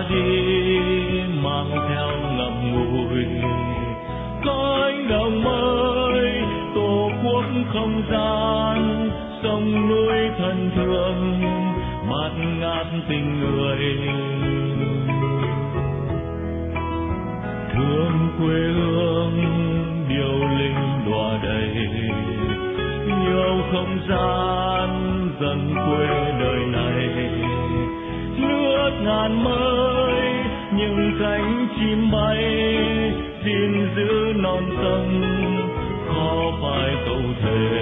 đi mang theo ngậm ngùi cánh đồng mới tổ quốc không gian sông núi thân thương bạt ngát tình người thương quê hương điệu linh đọa đầy yêu không gian dần quê đời này nước ngàn mới những cánh chim bay xin giữ non sông khó phải câu thề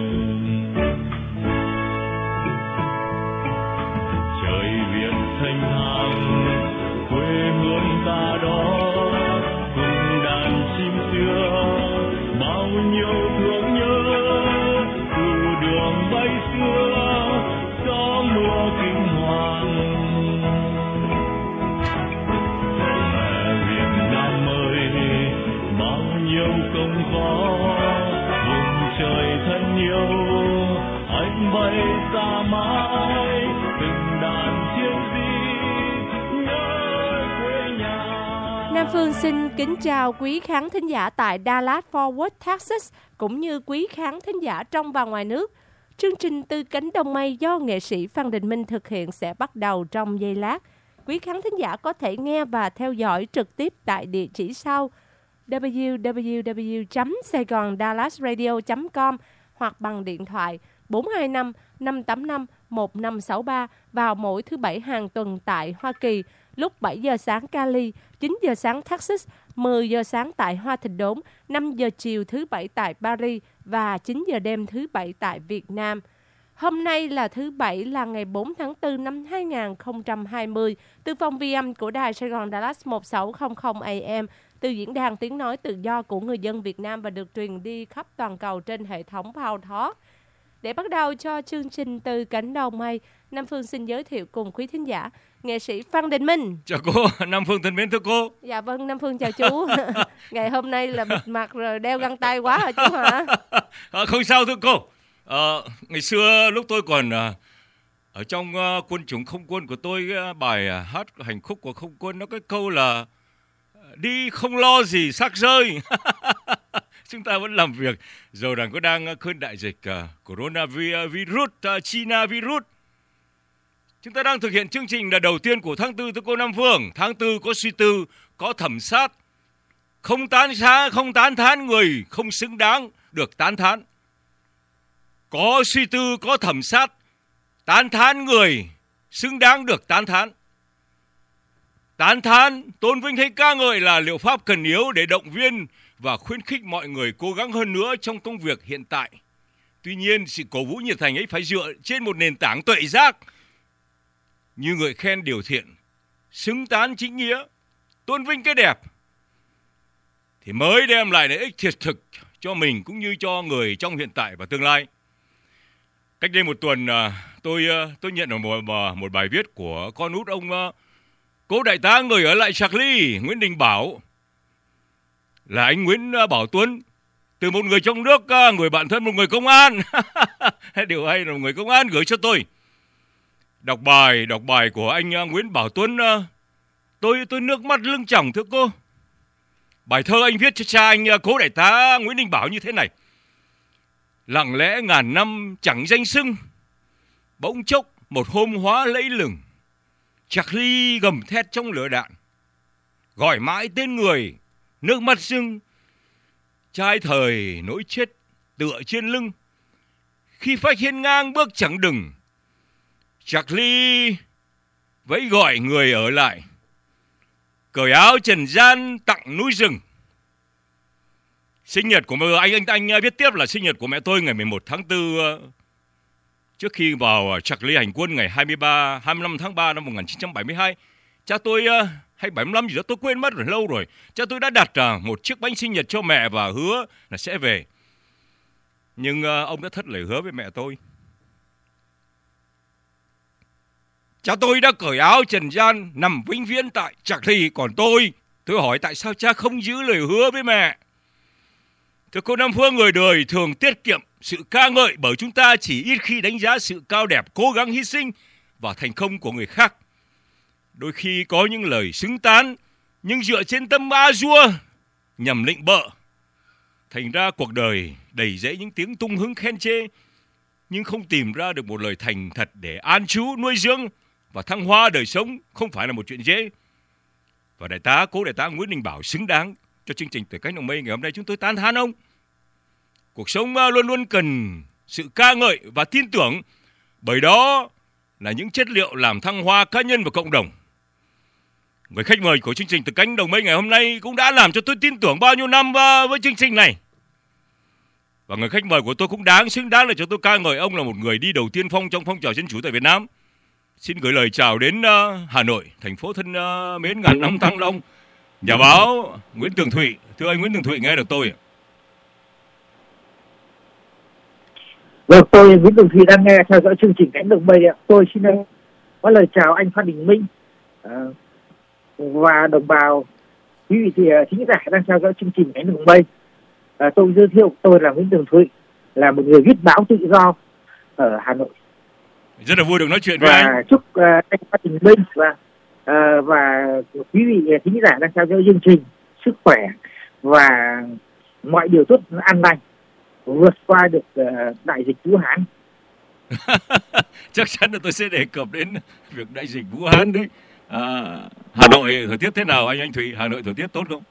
trời Việt thanh thang quê hương ta đó cùng đàn chim xưa bao nhiêu thương nhớ từ đường bay xưa gió mưa kinh hoàng mẹ Việt Nam ơi bao nhiêu công khó vùng trời thân yêu anh bay xa mãi từng đàn chiếc di nhớ quê nhà. Nam Phương xin kính chào quý khán thính giả tại Dallas Fort Worth, Texas cũng như quý khán thính giả trong và ngoài nước. Chương trình Từ Cánh Đồng Mây do nghệ sĩ Phan Đình Minh thực hiện sẽ bắt đầu trong giây lát. Quý khán thính giả có thể nghe và theo dõi trực tiếp tại địa chỉ sau www.saigondallasradio.com hoặc bằng điện thoại 425 585 1563 vào mỗi thứ Bảy hàng tuần tại Hoa Kỳ lúc 7 giờ sáng Cali, 9 giờ sáng Texas, 10 giờ sáng tại Hoa Thịnh Đốn, 5 giờ chiều thứ Bảy tại Paris và 9 giờ đêm thứ Bảy tại Việt Nam. Hôm nay là thứ Bảy là ngày 4 tháng 4 năm 2020 từ phòng vi âm của Đài Sài Gòn Dallas 1600 AM từ diễn đàn tiếng nói tự do của người dân Việt Nam và được truyền đi khắp toàn cầu trên hệ thống Power Talk. Để bắt đầu cho chương trình Từ Cánh Đồng Mây, Nam Phương xin giới thiệu cùng quý thính giả nghệ sĩ Phan Đình Minh. Chào cô, Nam Phương thân mến thưa cô. Dạ vâng, Nam Phương chào chú. Ngày hôm nay là bịt mặt rồi đeo găng tay quá hả chú hả? Không sao thưa cô. Ngày xưa lúc tôi còn ở trong quân chủng không quân của tôi, bài hát hành khúc của không quân nó cái câu là đi không lo gì xác rơi. Chúng ta vẫn làm việc dù rằng có đang cơn đại dịch coronavirus, China virus. Chúng ta đang thực hiện chương trình là đầu tiên của tháng 4 thưa cô Nam Phương. Tháng 4 có suy tư, có thẩm sát, không tán thán người không xứng đáng được tán thán. Có suy tư, có thẩm sát, tán thán người xứng đáng được tán thán. Tán thán, tôn vinh hay ca ngợi là liệu pháp cần yếu để động viên và khuyến khích mọi người cố gắng hơn nữa trong công việc hiện tại. Tuy nhiên, sự cổ vũ nhiệt thành ấy phải dựa trên một nền tảng tuệ giác như ngợi khen điều thiện, xứng tán chính nghĩa, tôn vinh cái đẹp thì mới đem lại lợi ích thiết thực cho mình cũng như cho người trong hiện tại và tương lai. Cách đây một tuần tôi nhận được một bài viết của con út ông cố đại tá người ở lại Charlie, Nguyễn Đình Bảo, là anh Nguyễn Bảo Tuấn, từ một người trong nước, người bạn thân, một người công an. Điều hay là một người công an gửi cho tôi. Đọc bài của anh Nguyễn Bảo Tuấn, tôi nước mắt lưng tròng thưa cô. Bài thơ anh viết cho cha anh cố đại tá Nguyễn Đình Bảo như thế này: lặng lẽ ngàn năm chẳng danh xưng, bỗng chốc một hôm hóa lẫy lừng. Charlie gầm thét trong lửa đạn, gọi mãi tên người, nước mắt rưng. Trai thời nỗi chết tựa trên lưng, khi phách hiên ngang bước chẳng đừng. Charlie vẫy gọi người ở lại, cởi áo trần gian tặng núi rừng. Sinh nhật của anh viết tiếp là sinh nhật của mẹ tôi ngày 11 tháng 4 trước khi vào Charlie hành quân ngày 25 tháng 3 năm 1972. Cha tôi hay 75 gì đó tôi quên mất rồi, lâu rồi. Cha tôi đã đặt một chiếc bánh sinh nhật cho mẹ và hứa là sẽ về. Nhưng ông đã thất lời hứa với mẹ tôi. Cha tôi đã cởi áo trần gian nằm vĩnh viễn tại Charlie, còn tôi hỏi tại sao cha không giữ lời hứa với mẹ. Thưa cô Nam Phương, người đời thường tiết kiệm sự ca ngợi bởi chúng ta chỉ ít khi đánh giá sự cao đẹp, cố gắng hy sinh và thành công của người khác. Đôi khi có những lời xứng tán, nhưng dựa trên tâm a dua nhằm lịnh bợ. Thành ra cuộc đời đầy dẫy những tiếng tung hứng khen chê, nhưng không tìm ra được một lời thành thật để an trú, nuôi dưỡng và thăng hoa đời sống không phải là một chuyện dễ. Và cố đại tá Nguyễn Đình Bảo xứng đáng cho chương trình Tuổi Cánh Đồng Mây ngày hôm nay chúng tôi tán thán ông. Cuộc sống luôn luôn cần sự ca ngợi và tin tưởng, bởi đó là những chất liệu làm thăng hoa cá nhân và cộng đồng. Người khách mời của chương trình Tuổi Cánh Đồng Mây ngày hôm nay cũng đã làm cho tôi tin tưởng bao nhiêu năm với chương trình này. Và người khách mời của tôi cũng xứng đáng để cho tôi ca ngợi ông là một người đi đầu tiên phong trong phong trào dân chủ tại Việt Nam. Xin gửi lời chào đến Hà Nội, thành phố thân mến ngàn năm Thăng Long, nhà báo Nguyễn Tường Thụy. Thưa anh Nguyễn Tường Thụy, nghe được tôi ạ? Vâng, tôi Nguyễn Tường Thụy đang theo dõi chương trình Cánh Đồng Mây ạ. Tôi xin có lời chào anh Phan Đình Minh và đồng bào quý vị thính giả đang theo dõi chương trình Cánh Đồng Mây. Tôi giới thiệu tôi là Nguyễn Tường Thụy, là một người viết báo tự do ở Hà Nội. Rất là vui được nói chuyện với anh. Và chúc anh Phan Đình Minh và quý vị thính giả đang theo dõi chương trình sức khỏe và mọi điều tốt an lành, vượt qua được đại dịch Vũ Hán. Chắc chắn là tôi sẽ đề cập đến việc đại dịch Vũ Hán đấy. Hà Nội thời tiết thế nào anh Thụy? Hà Nội thời tiết tốt không?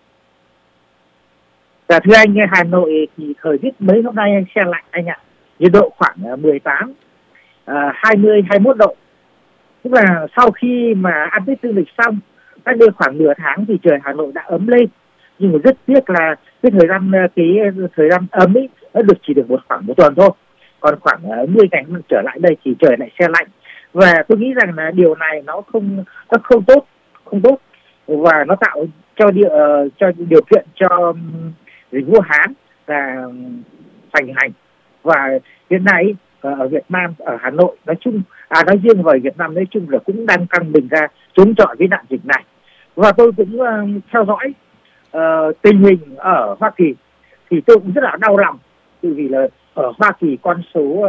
Dạ thưa anh, Hà Nội thì thời tiết mấy hôm nay se lạnh anh ạ. Nhiệt độ khoảng 18, 20, 21 độ. Tức là sau khi mà ăn Tết Dương lịch xong, cách đây khoảng nửa tháng thì trời Hà Nội đã ấm lên. Nhưng mà rất tiếc là cái thời gian ấm ấy nó chỉ được khoảng một tuần thôi. Còn khoảng 10 ngày trở lại đây thì trời lại se lạnh. Và tôi nghĩ rằng là điều này nó không tốt và nó tạo cho điều kiện cho dịch Vũ Hán là hoành hành. Và hiện nay ở Việt Nam, ở Hà Nội nói chung, nói riêng về Việt Nam nói chung là cũng đang căng mình ra chống chọi với nạn dịch này. Và tôi cũng theo dõi tình hình ở Hoa Kỳ thì tôi cũng rất là đau lòng, vì là ở Hoa Kỳ con số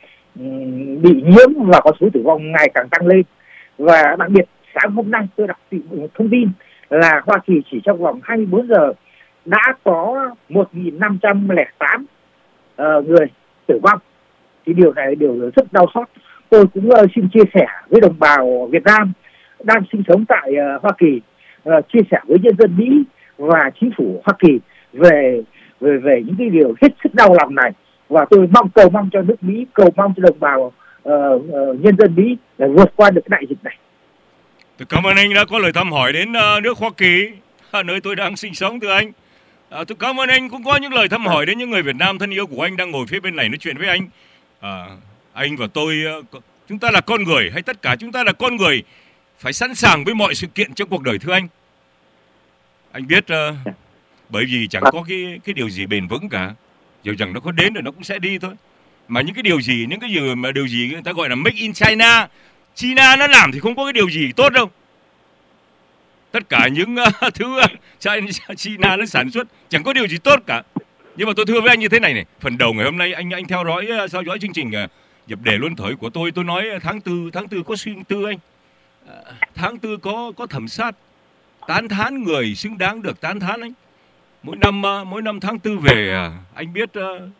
bị nhiễm và con số tử vong ngày càng tăng lên. Và đặc biệt sáng hôm nay tôi đọc thông tin là Hoa Kỳ chỉ trong vòng 24 giờ đã có 1.508 người tử vong. Thì điều này đều rất đau xót. Tôi cũng xin chia sẻ với đồng bào Việt Nam đang sinh sống tại Hoa Kỳ, chia sẻ với nhân dân Mỹ và chính phủ Hoa Kỳ về những cái điều hết sức đau lòng này. Và tôi cầu mong cho nước Mỹ, cầu mong cho đồng bào nhân dân Mỹ là vượt qua được cái đại dịch này. Tôi cảm ơn anh đã có lời thăm hỏi đến nước Hoa Kỳ, nơi tôi đang sinh sống thưa anh. Tôi cảm ơn anh cũng có những lời thăm hỏi đến những người Việt Nam thân yêu của anh đang ngồi phía bên này nói chuyện với anh. Anh và tôi, chúng ta là con người, hay tất cả chúng ta là con người, phải sẵn sàng với mọi sự kiện trong cuộc đời thưa anh. Anh biết bởi vì chẳng có cái điều gì bền vững cả. Dù rằng nó có đến rồi nó cũng sẽ đi thôi. Mà những cái điều gì người ta gọi là make in China, China nó làm thì không có cái điều gì tốt đâu. Tất cả những thứ China nó sản xuất chẳng có điều gì tốt cả. Nhưng mà tôi thưa với anh như thế này, phần đầu ngày hôm nay anh theo dõi chương trình Nhập đề luân thời của tôi nói tháng tư có suy tư anh. Tháng tư có thẩm sát, tán thán người xứng đáng được tán thán anh. Mỗi năm tháng tư về anh biết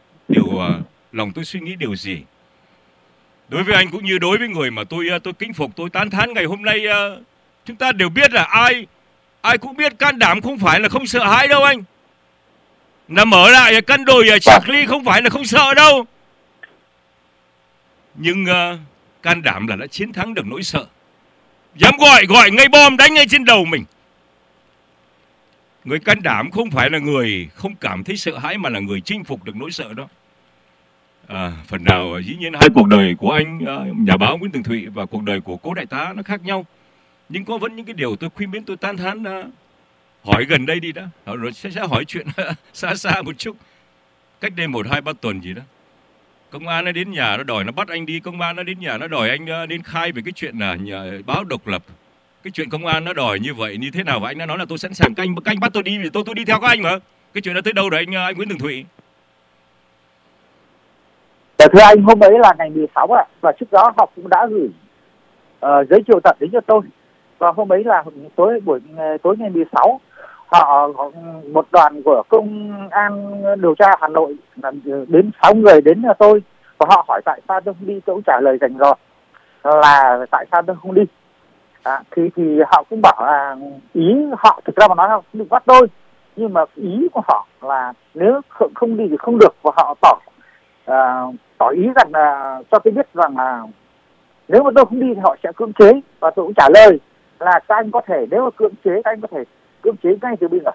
lòng tôi suy nghĩ điều gì. Đối với anh cũng như đối với người mà tôi kính phục, tôi tán thán ngày hôm nay, chúng ta đều biết là ai cũng biết can đảm không phải là không sợ hãi đâu anh. Nằm ở lại căn đồi Trạc Ly không phải là không sợ đâu. Nhưng can đảm là đã chiến thắng được nỗi sợ. Dám gọi ngay bom đánh ngay trên đầu mình. Người can đảm không phải là người không cảm thấy sợ hãi, mà là người chinh phục được nỗi sợ đó. Phần nào dĩ nhiên hai cuộc đời của anh nhà báo Nguyễn Tường Thụy và cuộc đời của cố đại tá nó khác nhau, nhưng có vẫn những cái điều tôi khuyên biến, tôi tán thán. Hỏi gần đây đi đã, rồi sẽ hỏi chuyện xa một chút. Cách đây 1, 2, 3 tuần gì đó, công an nó đến nhà nó đòi nó bắt anh đi. Công an nó đến nhà nó đòi anh đến khai về cái chuyện là báo độc lập. Cái chuyện công an nó đòi như vậy như thế nào, và anh đã nói là tôi sẵn sàng canh bắt tôi đi vì tôi đi theo các anh mà. Cái chuyện đó tới đâu rồi anh Nguyễn Tường Thụy? Thưa anh, hôm ấy là ngày 16 ạ, và trước đó họ cũng đã gửi giấy triệu tập đến cho tôi. Và hôm ấy là tối ngày 16, họ một đoàn của công an điều tra Hà Nội là đến 6 người đến nhà tôi, và họ hỏi tại sao tôi không đi. Tôi cũng trả lời rành rọt là tại sao tôi không đi. Thì họ cũng bảo là ý họ, thực ra mà nói không được bắt tôi, nhưng mà ý của họ là nếu không đi thì không được, và họ tỏ ý rằng là cho tôi biết rằng là nếu mà tôi không đi thì họ sẽ cưỡng chế. Và tôi cũng trả lời là các anh có thể, nếu mà cưỡng chế, các anh có thể cưỡng chế ngay từ bây giờ.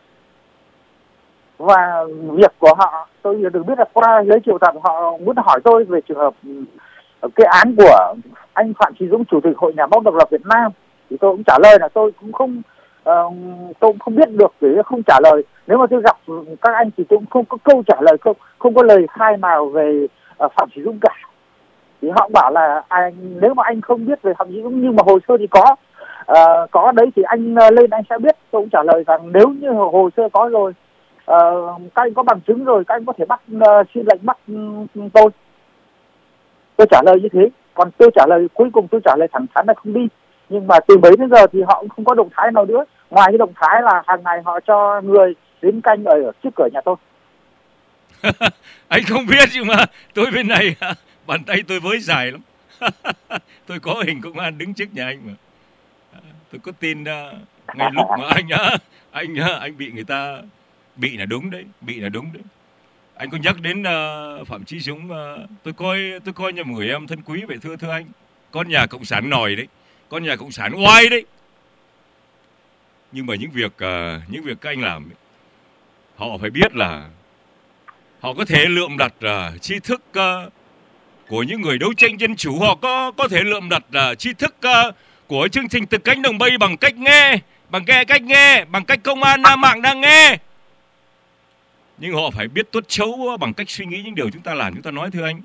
Và việc của họ tôi được biết là qua lấy triệu tập họ muốn hỏi tôi về trường hợp cái án của anh Phạm Chí Dũng, chủ tịch Hội Nhà báo độc lập Việt Nam. Thì tôi cũng trả lời là tôi cũng không biết được để không trả lời. Nếu mà tôi gặp các anh thì tôi cũng không có câu trả lời, không có lời khai nào về Phạm Chí Dũng cả. Thì họ bảo là nếu mà anh không biết về Phạm Chí Dũng nhưng mà hồ sơ thì có đấy thì anh lên anh sẽ biết. Tôi cũng trả lời rằng nếu như hồ sơ có rồi, các anh có bằng chứng rồi, các anh có thể xin lệnh bắt tôi. Tôi trả lời như thế. Còn tôi trả lời cuối cùng tôi trả lời thẳng thắn là không đi. Nhưng mà từ bấy đến giờ thì họ cũng không có động thái nào nữa, ngoài cái động thái là hàng ngày họ cho người đến canh ở trước cửa nhà tôi. Anh không biết, nhưng mà tôi bên này bàn tay tôi với dài lắm. Tôi có hình công an đứng trước nhà anh mà. Tôi có tin ngay lúc mà anh bị người ta bị là đúng đấy, Anh có nhắc đến Phạm Chí Dũng, tôi coi như một người em thân quý vậy, thưa anh. Con nhà cộng sản nòi đấy, con nhà cộng sản oai đấy. Nhưng mà những việc các anh làm ấy, họ phải biết là họ có thể lượm đặt tri thức của những người đấu tranh dân chủ, họ có thể lượm đặt tri thức của chương trình Từ Cánh Đồng Mây bằng cách nghe, bằng cách công an mạng đang nghe. Nhưng họ phải biết tốt xấu bằng cách suy nghĩ những điều chúng ta làm, chúng ta nói, thưa anh.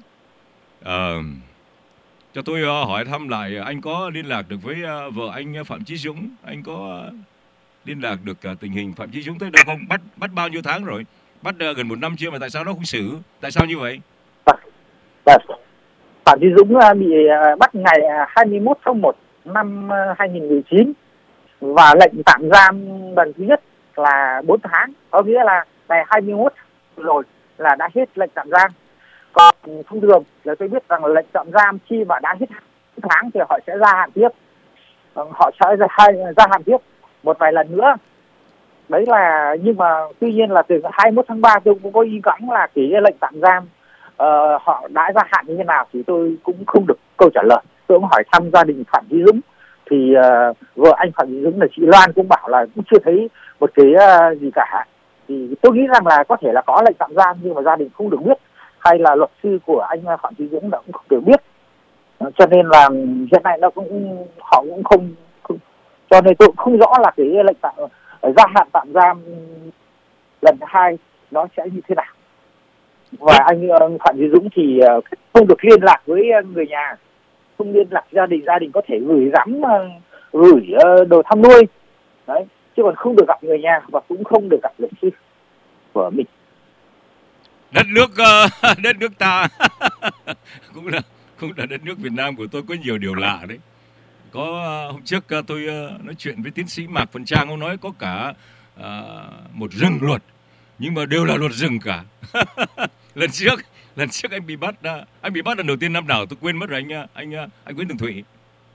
Cho tôi hỏi thăm lại, anh có liên lạc được với vợ anh Phạm Chí Dũng? Anh có liên lạc được tình hình Phạm Chí Dũng tới đâu không? Bắt bao nhiêu tháng rồi? Bắt gần 1 năm chưa mà tại sao nó không xử? Tại sao như vậy? Phạm Chí Dũng bị bắt ngày 21 tháng 1 năm 2019 và lệnh tạm giam lần thứ nhất là 4 tháng. Có nghĩa là ngày 21 rồi là đã hết lệnh tạm giam. Còn thông thường là tôi biết rằng lệnh tạm giam khi mà đã hết tháng thì họ sẽ gia hạn tiếp. Họ sẽ gia hạn tiếp một vài lần nữa. Đấy là, nhưng mà tuy nhiên là từ 21 tháng 3 tôi cũng có ý gắng là cái lệnh tạm giam họ đã gia hạn như thế nào thì tôi cũng không được câu trả lời. Tôi cũng hỏi thăm gia đình Phạm Chí Dũng thì vợ anh Phạm Chí Dũng là chị Loan cũng bảo là cũng chưa thấy một cái gì cả. Thì tôi nghĩ rằng là có thể là có lệnh tạm giam nhưng mà gia đình không được biết, hay là luật sư của anh Phạm Chí Dũng đã cũng không được biết. Cho nên là hiện nay họ cũng không, cho nên tôi cũng không rõ là cái lệnh gia hạn tạm giam lần 2 nó sẽ như thế nào. Và anh Phạm Chí Dũng thì không được liên lạc với người nhà, không liên lạc gia đình có thể gửi đồ thăm nuôi đấy, chứ còn không được gặp người nhà và cũng không được gặp luật sư của mình. Đất nước ta cũng là đất nước Việt Nam của tôi có nhiều điều lạ đấy. Có hôm trước tôi nói chuyện với tiến sĩ Mạc Phần Trang, ông nói có cả một rừng luật, nhưng mà đều là luật rừng cả. lần trước anh bị bắt lần đầu tiên năm nào tôi quên mất rồi, anh Nguyễn Tường Thụy.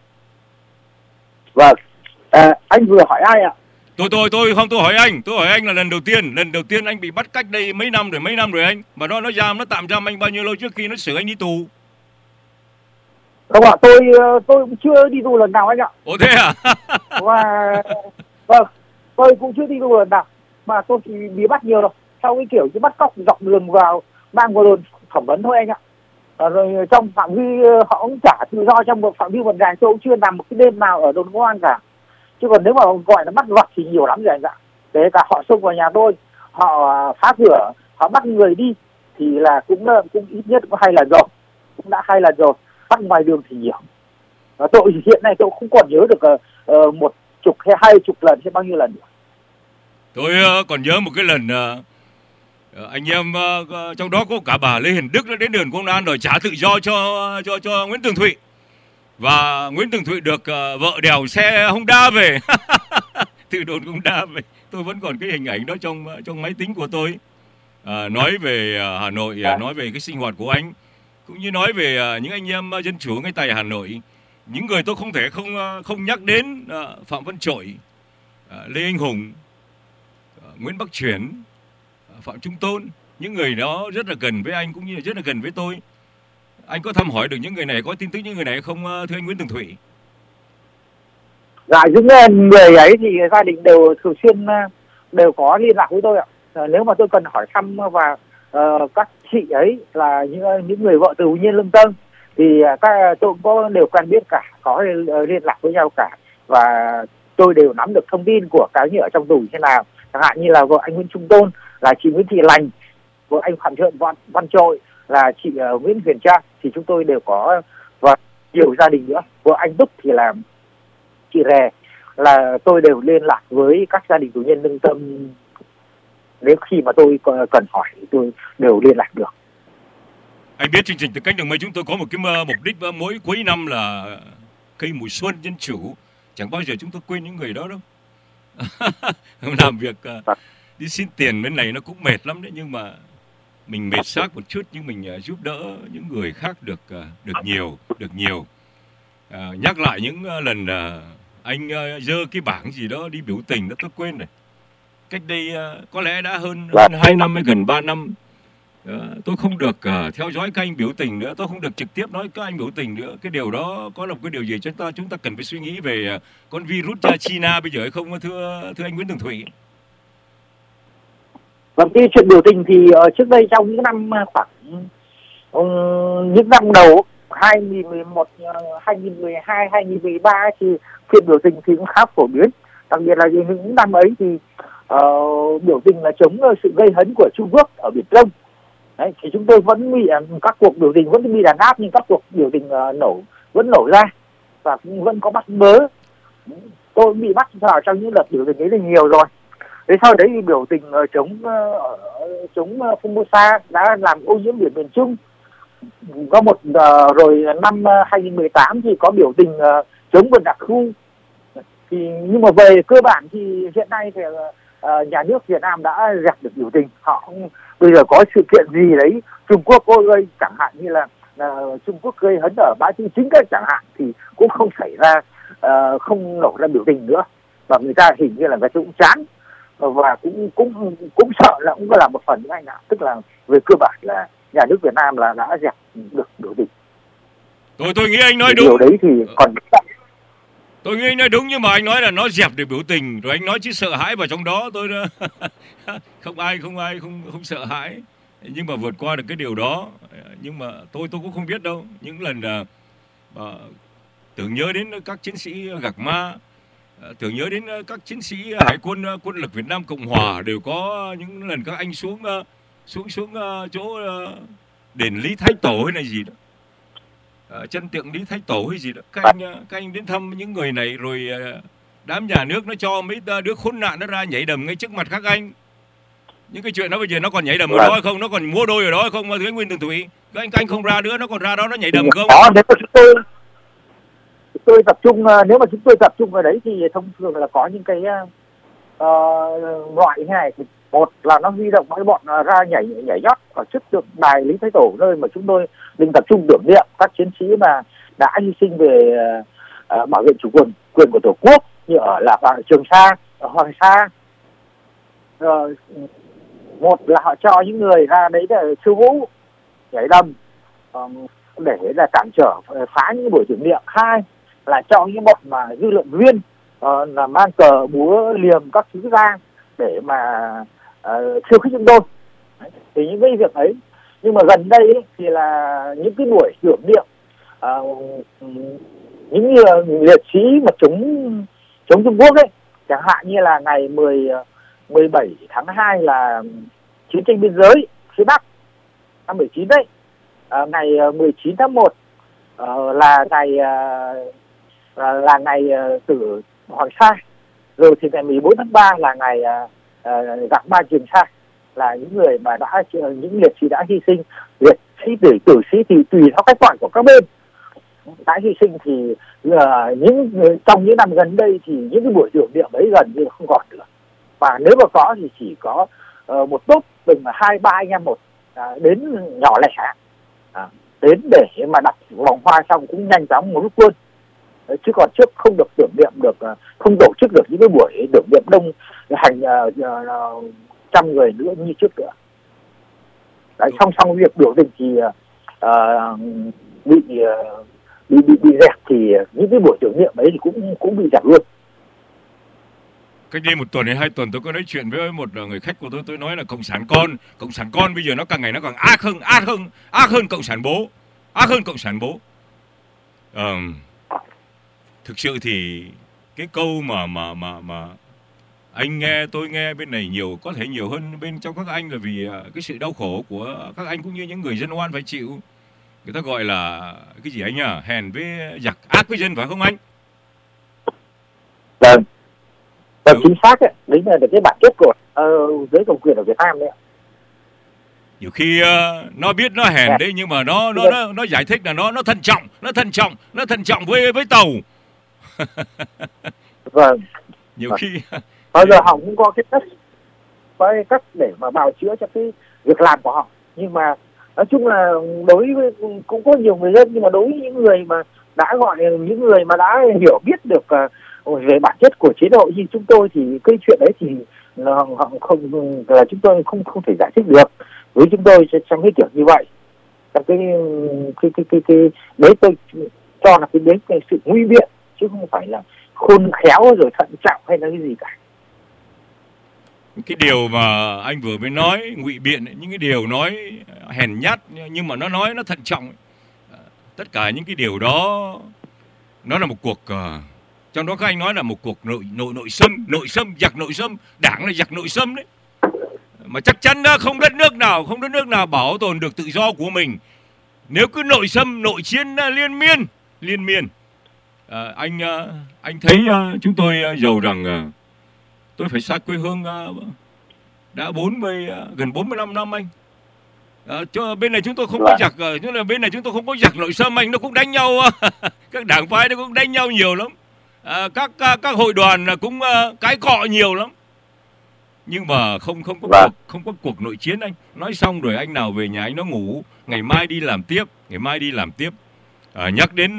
Vâng, anh vừa hỏi ai ạ? Tôi hỏi anh là lần đầu tiên anh bị bắt cách đây mấy năm rồi anh, mà nó tạm giam anh bao nhiêu lâu trước khi nó xử anh đi tù? Không ạ, tôi cũng chưa đi tù lần nào anh ạ. Ồ thế à? Và vâng, tôi cũng chưa đi tù lần nào, mà tôi chỉ bị bắt nhiều rồi. Sau cái kiểu chứ bắt cóc dọc đường vào, mang vào đồn thẩm vấn thôi anh ạ. Rồi trong phạm vi họ cũng trả tự do trong một phạm vi một ngày, tôi cũng chưa làm một cái đêm nào ở đồn công an cả. Chứ còn nếu mà gọi là bắt vặt thì nhiều lắm rồi anh ạ. Kể cả họ xông vào nhà tôi, họ phá cửa, họ bắt người đi thì là cũng ít nhất có 2 lần rồi, cũng đã 2 lần rồi. Bắt ngoài đường thì nhiều. Tôi hiện nay tôi không còn nhớ được 10 hay 20 lần hay bao nhiêu lần nữa. Tôi còn nhớ một cái lần anh em trong đó có cả bà Lê Hiền Đức đã đến đồn công an đòi trả tự do cho Nguyễn Tường Thụy. Và Nguyễn Tường Thụy được vợ đèo xe Honda về. Từ đồn Honda về. Tôi vẫn còn cái hình ảnh đó trong máy tính của tôi. Nói về Hà Nội, nói về cái sinh hoạt của anh, cũng như nói về những anh em dân chủ ngay tại Hà Nội. Những người tôi không thể không nhắc đến Phạm Văn Trội, Lê Anh Hùng, Nguyễn Bắc Chuyển, Phạm Trung Tôn. Những người đó rất là gần với anh cũng như là rất là gần với tôi. Anh có thăm hỏi được những người này, có tin tức những người này không thưa anh Nguyễn Tường Thụy? Dạ, những người ấy thì gia đình đều thường xuyên đều có liên lạc với tôi ạ. Nếu mà tôi cần hỏi thăm và các chị ấy là những người vợ tù nhân lương tâm thì tôi cũng đều quen biết cả, có liên lạc với nhau cả, và tôi đều nắm được thông tin của cái như ở trong tù thế nào. Chẳng hạn như là vợ anh Nguyễn Trung Tôn là chị Nguyễn Thị Lành, vợ anh Phạm Văn Trội là chị Nguyễn Huyền Trang, thì chúng tôi đều có, và nhiều gia đình nữa. Vợ anh Túc thì là chị Rè, là tôi đều liên lạc với các gia đình tù nhân lương tâm. Nếu khi mà tôi cần hỏi thì tôi đều liên lạc được. Anh biết chương trình Từ Cánh Đồng Mây chúng tôi có một cái mục đích mỗi cuối năm là cây mùa xuân dân chủ. Chẳng bao giờ chúng tôi quên những người đó đâu. Làm việc đi xin tiền bên này nó cũng mệt lắm đấy, nhưng mà mình mệt xác một chút nhưng mình giúp đỡ những người khác được nhiều. Nhắc lại những lần anh giơ cái bảng gì đó đi biểu tình đó, tôi quên rồi. Cách đây có lẽ đã hơn 2 năm hay gần 3 năm. Tôi không được theo dõi các anh biểu tình nữa, tôi không được trực tiếp nói các anh biểu tình nữa. Cái điều đó có là một cái điều gì chúng ta cần phải suy nghĩ về con virus China bây giờ hay không, thưa anh Nguyễn Tường Thụy? Vâng, cái chuyện biểu tình thì trước đây trong những năm khoảng những năm đầu 2011, 2012, 2013 thì chuyện biểu tình thì cũng khá phổ biến. Đặc biệt là những năm ấy thì biểu tình là chống sự gây hấn của Trung Quốc ở Biển Đông. Đấy, thì chúng tôi vẫn bị các cuộc biểu tình vẫn bị đàn áp, nhưng các cuộc biểu tình vẫn nổ ra và cũng vẫn có bắt bớ. Tôi bị bắt vào trong những đợt biểu tình ấy là nhiều rồi. Thế sau đấy thì biểu tình chống Formosa đã làm ô nhiễm biển miền Trung. Có một rồi năm 2018 thì có biểu tình chống vườn đặc khu. Thì nhưng mà về cơ bản thì hiện nay thì nhà nước Việt Nam đã dẹp được biểu tình. Họ bây giờ có sự kiện gì đấy Trung Quốc gây, chẳng hạn như là Trung Quốc gây hấn ở bãi tư chính cách chẳng hạn, thì cũng không xảy ra, không nổ ra biểu tình nữa, và người ta hình như là người ta cũng chán và cũng sợ là cũng là một phần như anh ạ. Tức là về cơ bản là nhà nước Việt Nam là đã dẹp được biểu tình. Tôi nghĩ anh nói đúng. Điều đấy thì còn tôi nghĩ anh nói đúng, nhưng mà anh nói là nó dẹp được biểu tình, rồi anh nói chứ sợ hãi vào trong đó. Tôi không ai không sợ hãi, nhưng mà vượt qua được cái điều đó. Nhưng mà tôi cũng không biết đâu. Những lần tưởng nhớ đến các chiến sĩ Gạc Ma, tưởng nhớ đến các chiến sĩ Hải quân quân lực Việt Nam Cộng Hòa, đều có những lần các anh xuống chỗ đền Lý Thái Tổ hay là gì đó, chân tượng Lý Thái Tổ hay gì đó, các anh đến thăm những người này, rồi đám nhà nước nó cho mấy đứa khốn nạn nó ra nhảy đầm ngay trước mặt các anh. Những cái chuyện đó bây giờ nó còn nhảy đầm ở đó hay không, nó còn múa đôi ở đó hay không, thưa anh Nguyễn Tường Thụy? Các anh không ra nữa, nó còn ra đó nó nhảy đầm không? Đó, nếu mà tôi tập trung, nếu mà chúng tôi tập trung vào đấy thì thông thường là có những cái loại như này. Thì một là nó huy động mấy bọn ra nhảy nhót ở trước tượng đài Lý Thái Tổ, nơi mà chúng tôi định tập trung tưởng niệm các chiến sĩ mà đã hy sinh về bảo vệ chủ quyền của Tổ quốc, như ở là Trường Sa, ở Hoàng Sa. Rồi một là họ cho những người ra đấy để khiêu vũ, nhảy đầm để là cản trở phá những buổi tưởng niệm. Hai là cho những bọn mà dư luận viên là mang cờ búa liềm các thứ ra để mà khiêu khích chúng tôi. Thì những cái việc ấy. Nhưng mà gần đây ấy, thì là những cái buổi tưởng niệm những liệt sĩ mà chống Trung Quốc ấy, chẳng hạn như là ngày 17 tháng 2 là chiến tranh biên giới phía Bắc năm 19 đấy, ngày 19 tháng 1 là ngày tử Hoàng Sa, rồi thì ngày 14 tháng 3 là ngày Gạc Ma Trường Sa, là những người mà những liệt sĩ đã hy sinh. Liệt sĩ tử sĩ thì tùy theo cách gọi của các bên. đã hy sinh thì trong những năm gần đây thì những cái buổi tưởng niệm ấy gần như không còn nữa, và nếu mà có thì chỉ có một tốp từng 2-3 anh em một đến nhỏ lẻ đến để mà đặt vòng hoa xong cũng nhanh chóng một lúc luôn, chứ còn trước không được tưởng niệm được, không tổ chức được những cái buổi tưởng niệm đông hàng trăm người nữa như trước nữa. Đấy, song việc biểu tình thì bị dẹp, thì những cái buổi tưởng niệm ấy thì cũng bị dẹp luôn. Cách đây 1 tuần hay 2 tuần tôi có nói chuyện với một người khách của tôi nói là cộng sản con bây giờ nó càng ngày nó càng ác hơn cộng sản bố, ác hơn cộng sản bố. Thực sự thì cái câu mà anh nghe, tôi nghe bên này nhiều, có thể nhiều hơn bên trong các anh, là vì cái sự đau khổ của các anh cũng như những người dân oan phải chịu. Người ta gọi là cái gì anh à, hèn với giặc, ác với dân, phải không anh? Vâng, chính xác đấy, đấy là cái bản chất của giới cầm quyền ở Việt Nam đấy ạ. Nhiều khi nó biết nó hèn đấy, nhưng mà nó giải thích là nó thận trọng với tàu. Vâng. Nhiều khi bao giờ họ cũng có cái cách để mà bào chữa cho cái việc làm của họ, nhưng mà nói chung là đối với cũng có nhiều người dân, nhưng mà đối với những người mà đã những người mà đã hiểu biết được về bản chất của chế độ như chúng tôi, thì cái chuyện đấy thì họ không, là chúng tôi không thể giải thích được với chúng tôi trong cái kiểu như vậy. Cái đấy tôi cho là cái sự nguy biện, chứ không phải là khôn khéo rồi thận trọng hay là cái gì cả. Cái điều mà anh vừa mới nói ngụy biện, những cái điều nói hèn nhát nhưng mà nó nói nó thận trọng, tất cả những cái điều đó nó là một cuộc trong đó các anh nói là một cuộc nội xâm, giặc nội xâm, đảng là giặc nội xâm đấy, mà chắc chắn không đất nước nào bảo tồn được tự do của mình nếu cứ nội xâm, nội chiến liên miên. Anh thấy chúng tôi giàu rằng tôi phải xa quê hương đã gần 45 năm anh. Cho bên này chúng tôi không có giặc, bên này chúng tôi không có giặc nội xâm anh, nó cũng đánh nhau các đảng phái nó cũng đánh nhau nhiều lắm, các hội đoàn cũng cãi cọ nhiều lắm, nhưng mà không có cuộc nội chiến anh. Nói xong rồi anh nào về nhà anh nó ngủ, ngày mai đi làm tiếp. Nhắc đến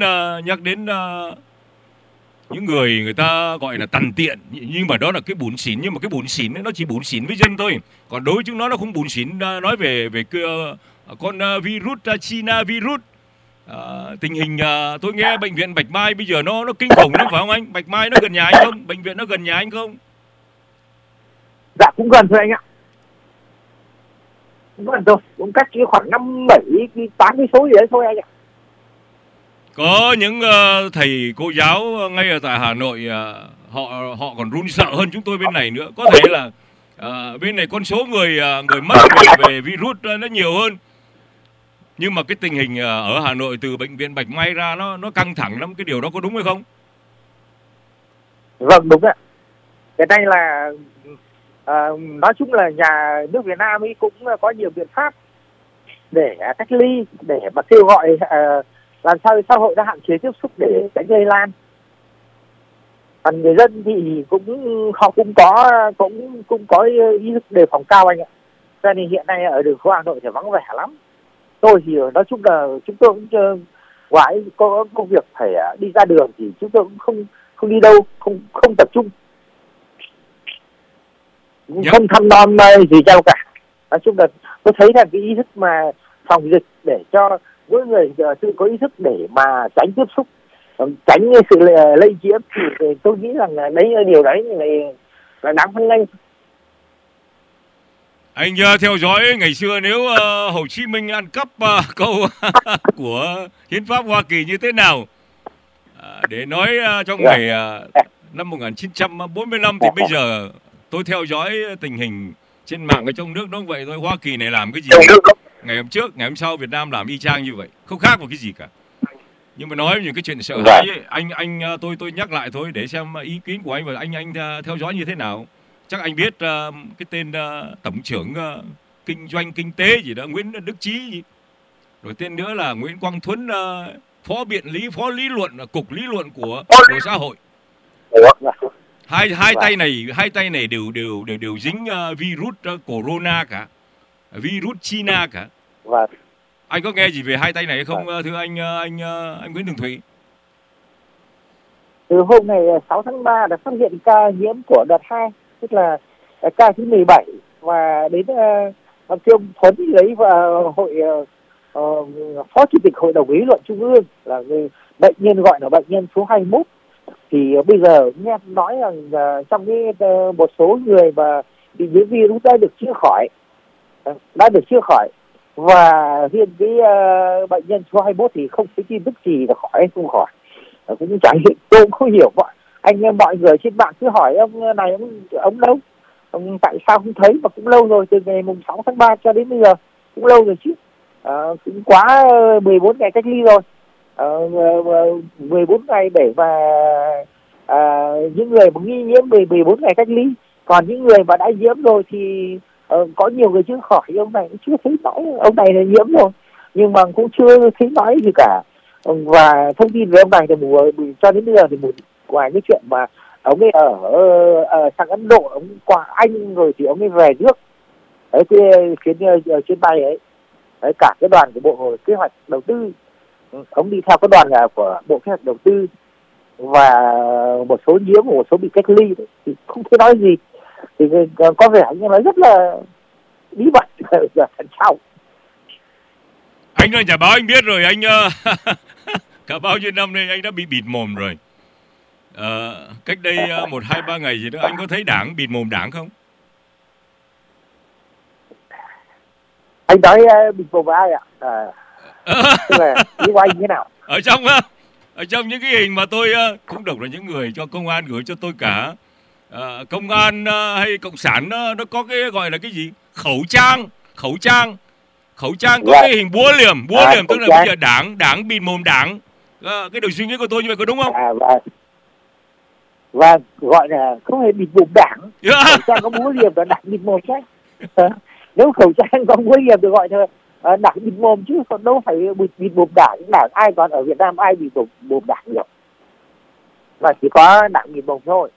những người ta gọi là tằn tiện, nhưng mà đó là cái bủn xỉn, nhưng mà cái bủn xỉn ấy, nó chỉ bủn xỉn với dân thôi, còn đối với chúng nó không bủn xỉn. Nói về con virus China virus, tình hình tôi nghe bệnh viện Bạch Mai bây giờ nó kinh khủng lắm phải không anh? Bạch Mai nó gần nhà anh không? Bệnh viện nó gần nhà anh không? Dạ cũng gần thôi anh ạ, cũng gần thôi, cũng cách chỉ khoảng 5-7-8 cây số gì đấy thôi anh ạ. Có những thầy cô giáo ngay ở tại Hà Nội họ còn run sợ hơn chúng tôi bên này nữa. Có thể là bên này con số người mất về virus nó nhiều hơn, nhưng mà cái tình hình ở Hà Nội từ bệnh viện Bạch Mai ra nó căng thẳng lắm. Cái điều đó có đúng hay không? Vâng, đúng ạ. Cái này là nói chung là nhà nước Việt Nam ấy cũng có nhiều biện pháp để cách ly, để mà kêu gọi làm sao xã hội đã hạn chế tiếp xúc để tránh lây lan. Còn người dân thì họ cũng có ý thức đề phòng cao anh ạ. Cho nên hiện nay ở đường phố Hà Nội thì vắng vẻ lắm. Tôi thì nói chung là chúng tôi cũng ngoài có công việc phải đi ra đường thì chúng tôi cũng không đi đâu, không tập trung, không thăm nom gì đâu cả. Nói chung là tôi thấy là cái ý thức mà phòng dịch để cho mỗi người tự có ý thức để mà tránh tiếp xúc, tránh sự lây nhiễm, thì tôi nghĩ rằng điều đấy là đáng hoan nghênh. Anh theo dõi ngày xưa nếu Hồ Chí Minh ăn cắp câu của hiến pháp Hoa Kỳ như thế nào, để nói trong ngày năm 1945 thì bây giờ tôi theo dõi tình hình trên mạng ở trong nước nó vậy thôi. Hoa Kỳ này làm cái gì ngày hôm trước, ngày hôm sau Việt Nam làm y chang như vậy, không khác một cái gì cả. Nhưng mà nói những cái chuyện sợ hãi ấy, tôi nhắc lại thôi để xem ý kiến của anh, và anh theo dõi như thế nào. Chắc anh biết cái tên tổng trưởng kinh doanh kinh tế gì đó Nguyễn Đức Chí gì. Rồi tên nữa là Nguyễn Quang Thuấn, phó biện lý, phó lý luận, cục lý luận của xã hội. Hai tay này đều dính virus corona cả, virus China cả. Vâng. Anh có nghe gì về hai tay này hay không, thưa anh Nguyễn Tường Thụy? Từ hôm ngày 6 tháng 3 đã phát hiện ca nhiễm của đợt 2, tức là ca thứ 17, và đến Trương Thuấn lấy và hội phó chủ tịch hội đồng lý luận trung ương là người bệnh nhân gọi là bệnh nhân số 21. Thì bây giờ nghe nói rằng trong cái một số người mà bị nhiễm virus đã được chữa khỏi, và riêng cái bệnh nhân số 21 thì không thấy tin tức gì là khỏi hay không khỏi. Cũng chẳng hiện, tôi cũng không hiểu mọi người trên mạng cứ hỏi ông này ông đâu, ông tại sao không thấy, mà cũng lâu rồi, từ ngày mùng 6 tháng 3 cho đến bây giờ cũng lâu rồi chứ. Cũng quá 14 ngày cách ly rồi. 14 ngày để mà những người mà nghi nhiễm 14 ngày cách ly, còn những người mà đã nhiễm rồi thì có nhiều người chưa khỏi. Ông này cũng chưa thấy nói ông này là nhiễm rồi, nhưng mà cũng chưa thấy nói gì cả. Và thông tin về ông này thì cho đến bây giờ thì ngoài cái chuyện mà ông ấy ở sang Ấn Độ, ông qua Anh rồi thì ông ấy về nước đấy, chuyến chuyến bay ấy. Đấy, cả cái đoàn của Bộ Kế hoạch Đầu tư, ông đi theo cái đoàn của Bộ Kế hoạch Đầu tư, và một số nhiễm, một số bị cách ly đấy, thì không thể nói gì. Thì có vẻ như nó rất là bí mật đằng sau. Anh ơi, nhà báo anh biết rồi, anh cả bao nhiêu năm nay anh đã bị bịt mồm rồi. Cách đây 1-2-3 ngày gì đó, anh có thấy Đảng bịt mồm Đảng không? Anh nói bịt mồm với ai ạ? Tức là ý của anh thế nào? Ở trong những cái hình mà tôi cũng đọc là những người cho công an gửi cho tôi cả. Công an hay cộng sản nó có cái gọi là cái gì? Khẩu trang có cái hình búa liềm tức là bây giờ Đảng bịt mồm Đảng. Cái đầu suy nghĩ của tôi như vậy có đúng không? Và gọi là không hề bịt mồm Đảng. Khẩu trang có búa liềm là Đảng bịt mồm chứ. Nếu khẩu trang có búa liềm thì gọi là Đảng bịt mồm, chứ còn đâu phải bịt mồm Đảng. Ai còn ở Việt Nam ai bịt mồm Đảng được, mà chỉ có Đảng bịt mồm thôi.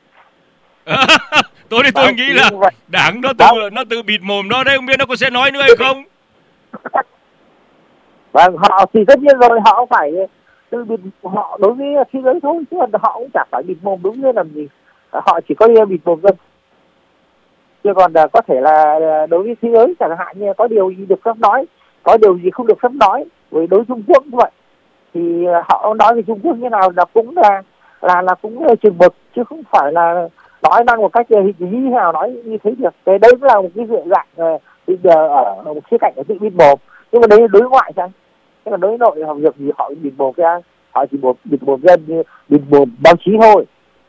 Tôi nghĩ là Đảng nó tự bịt mồm nó đấy, không biết nó có sẽ nói nữa hay không. Và họ thì tất nhiên rồi, họ phải tự bịt họ đối với thế giới thôi, chứ họ cũng chẳng phải bịt mồm đúng như làm gì. Họ chỉ có bịt mồm dân, chứ còn có thể là đối với thế giới chẳng hạn như có điều gì được phép nói, có điều gì không được phép nói. Với đối Trung Quốc như vậy thì họ nói về Trung Quốc như nào là cũng là cũng chừng mực, chứ không phải là nói năng một cách hình như nào nói như thế được. Cái đấy cũng là một cái dạng bây giờ ở một khía cạnh ở tự bịt mồm, nhưng mà đấy là đối ngoại chăng? Thế còn đối nội việc gì họ bịt mồm cái ai? Họ chỉ bịt mồm dân, bịt mồm báo chí thôi.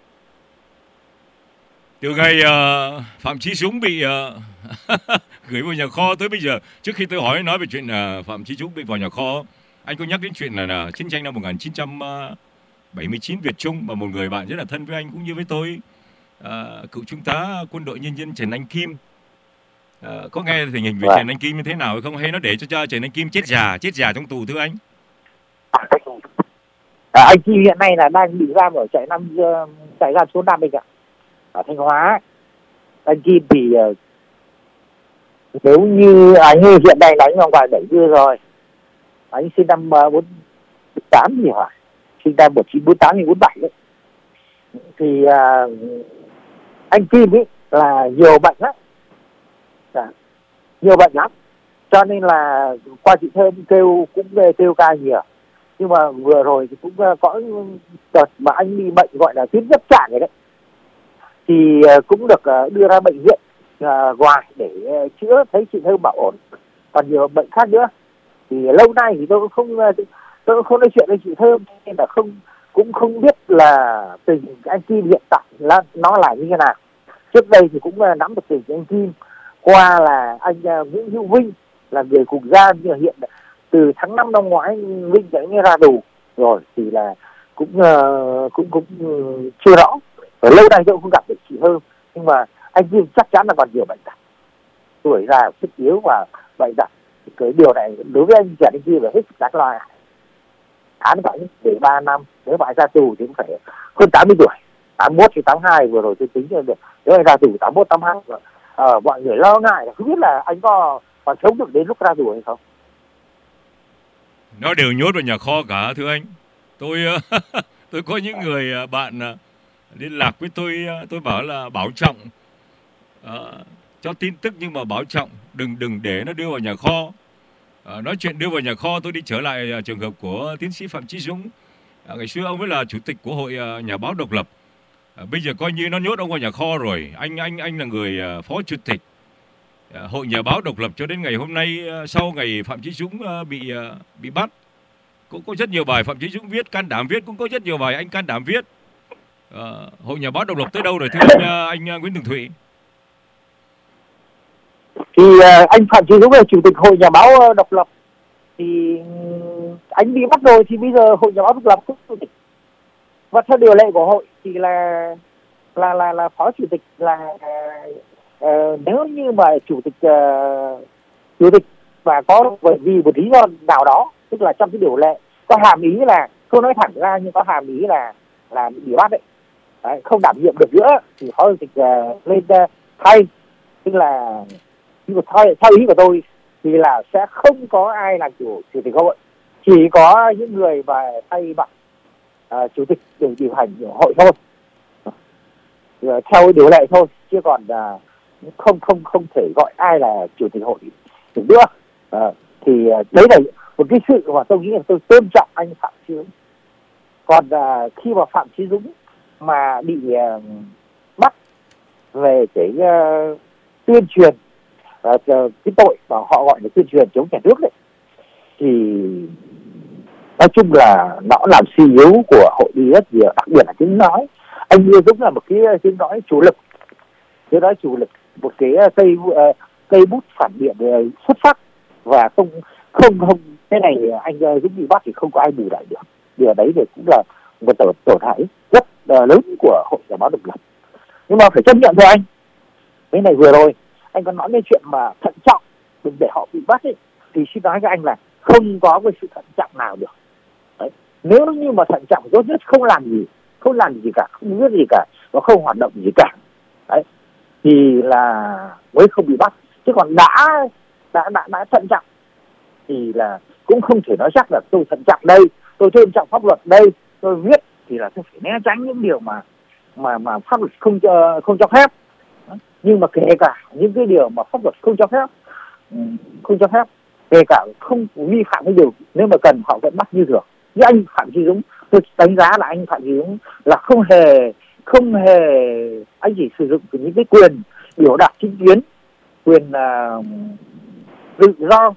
Từ ngày Phạm Chí Dũng bị gửi vào nhà kho tới bây giờ, trước khi tôi nói về chuyện Phạm Chí Dũng bị vào nhà kho, anh có nhắc đến chuyện là chiến tranh năm 1979 Việt Trung, mà một người bạn rất là thân với anh cũng như với tôi, cựu trung tá quân đội nhân dân Trần Anh Kim. Có nghe tình hình về Trần Anh Kim như thế nào hay không, hay nó để cho Trần Anh Kim chết già trong tù, thưa anh? Anh Kim hiện nay là đang bị giam ở trại giam số 5 ạ, ở Thanh Hóa. Anh Kim thì nếu như anh hiện nay là anh còn ngoài 70 rồi, anh sinh năm 48 gì hả, sinh năm 1948 hay 47 đấy. Thì anh Kim ấy là nhiều bệnh lắm, cho nên là qua chị Thơm kêu ca nhiều. Nhưng mà vừa rồi thì cũng có đợt mà anh bị bệnh gọi là tuyến giáp trạng rồi đấy, thì cũng được đưa ra bệnh viện ngoài để chữa, thấy chị Thơm bảo ổn. Còn nhiều bệnh khác nữa thì lâu nay thì tôi cũng không nói chuyện với chị Thơm, nên là cũng không biết là tình anh Kim hiện tại là nó là như thế nào. Trước đây thì cũng nắm được tình anh Kim qua là anh Nguyễn Hữu Vinh là người cùng gia, nhưng hiện từ tháng 5 năm ngoái Vinh đã ra tù rồi, thì là cũng chưa rõ. Ở lâu nay tôi cũng không gặp được chị Thơm, nhưng mà anh Kim chắc chắn là còn nhiều bệnh tật, tuổi già sức yếu và bệnh tật. Cái điều này đối với anh Trần Anh Kim là hết sức đáng lo. án phải để 3 năm, nếu mà anh ra tù thì cũng phải hơn 80 tuổi, 81 thì 82 vừa rồi tôi tính được, nếu anh ra tù 81 82. Mọi người lo ngại là không biết là anh có còn sống được đến lúc ra tù hay không. Nó đều nhốt vào nhà kho cả thưa anh. Tôi có những người bạn liên lạc với tôi bảo là bảo trọng, cho tin tức nhưng mà bảo trọng, đừng để nó đưa vào nhà kho. Nói chuyện đưa vào nhà kho, tôi đi trở lại trường hợp của tiến sĩ Phạm Chí Dũng. Ngày xưa ông ấy là chủ tịch của Hội Nhà báo Độc lập. Bây giờ coi như nó nhốt ông vào nhà kho rồi. Anh là người phó chủ tịch Hội Nhà báo Độc lập cho đến ngày hôm nay, sau ngày Phạm Chí Dũng bị bắt. Cũng có rất nhiều bài Phạm Chí Dũng viết, can đảm viết, cũng có rất nhiều bài anh can đảm viết. Hội Nhà báo Độc lập tới đâu rồi thưa anh Nguyễn Tường Thụy? Thì anh Phạm Chí Dũng là chủ tịch Hội Nhà báo Độc lập, thì anh bị bắt rồi thì bây giờ Hội Nhà báo Độc lập không chủ tịch. Và theo điều lệ của hội thì là phó chủ tịch là nếu như mà chủ tịch và có vì một lý do nào đó, tức là trong cái điều lệ có hàm ý là, không nói thẳng ra nhưng có hàm ý là bị bắt đấy, không đảm nhiệm được nữa thì phó chủ tịch lên thay. Tức là theo ý của tôi thì là sẽ không có ai làm chủ tịch hội, chỉ có những người mà thay mặt chủ tịch để điều hành hội thôi, theo điều lệ thôi, chứ còn không thể gọi ai là chủ tịch hội được nữa. Thì đấy là một cái sự mà tôi nghĩ là tôi tôn trọng anh Phạm Chí Dũng. Còn khi mà Phạm Chí Dũng mà bị bắt về cái tuyên truyền, cái tội mà họ gọi là tuyên truyền chống nhà nước đấy, thì nói chung là nó làm suy yếu của hội đi rất nhiều, đặc biệt là tiếng nói. Anh Như Dũng là một cái tiếng nói chủ lực, một cái cây bút phản biện xuất sắc, và không cái này anh Dũng bị bắt thì không có ai bù đắp được. Điều đấy thì cũng là một tổn hại rất lớn của Hội Nhà báo Độc lập. Nhưng mà phải chấp nhận thôi anh. Cái này vừa rồi anh có nói cái chuyện mà thận trọng đừng để họ bị bắt ấy, thì xin nói với anh là không có cái sự thận trọng nào được. Đấy. Nếu như mà thận trọng tốt nhất không làm gì cả, không biết gì cả và không hoạt động gì cả, đấy, thì là mới không bị bắt. Chứ còn đã thận trọng thì là cũng không thể nói chắc là tôi thận trọng đây, tôi tôn trọng pháp luật đây, tôi viết thì là tôi phải né tránh những điều mà pháp luật không cho phép. Nhưng mà kể cả những cái điều mà pháp luật không cho phép, kể cả không vi phạm cái điều, nếu mà cần họ vẫn bắt như thường. Như anh Phạm Chí Dũng, tôi đánh giá là anh Phạm Chí Dũng là không hề anh chỉ sử dụng những cái quyền biểu đạt chính kiến, quyền tự do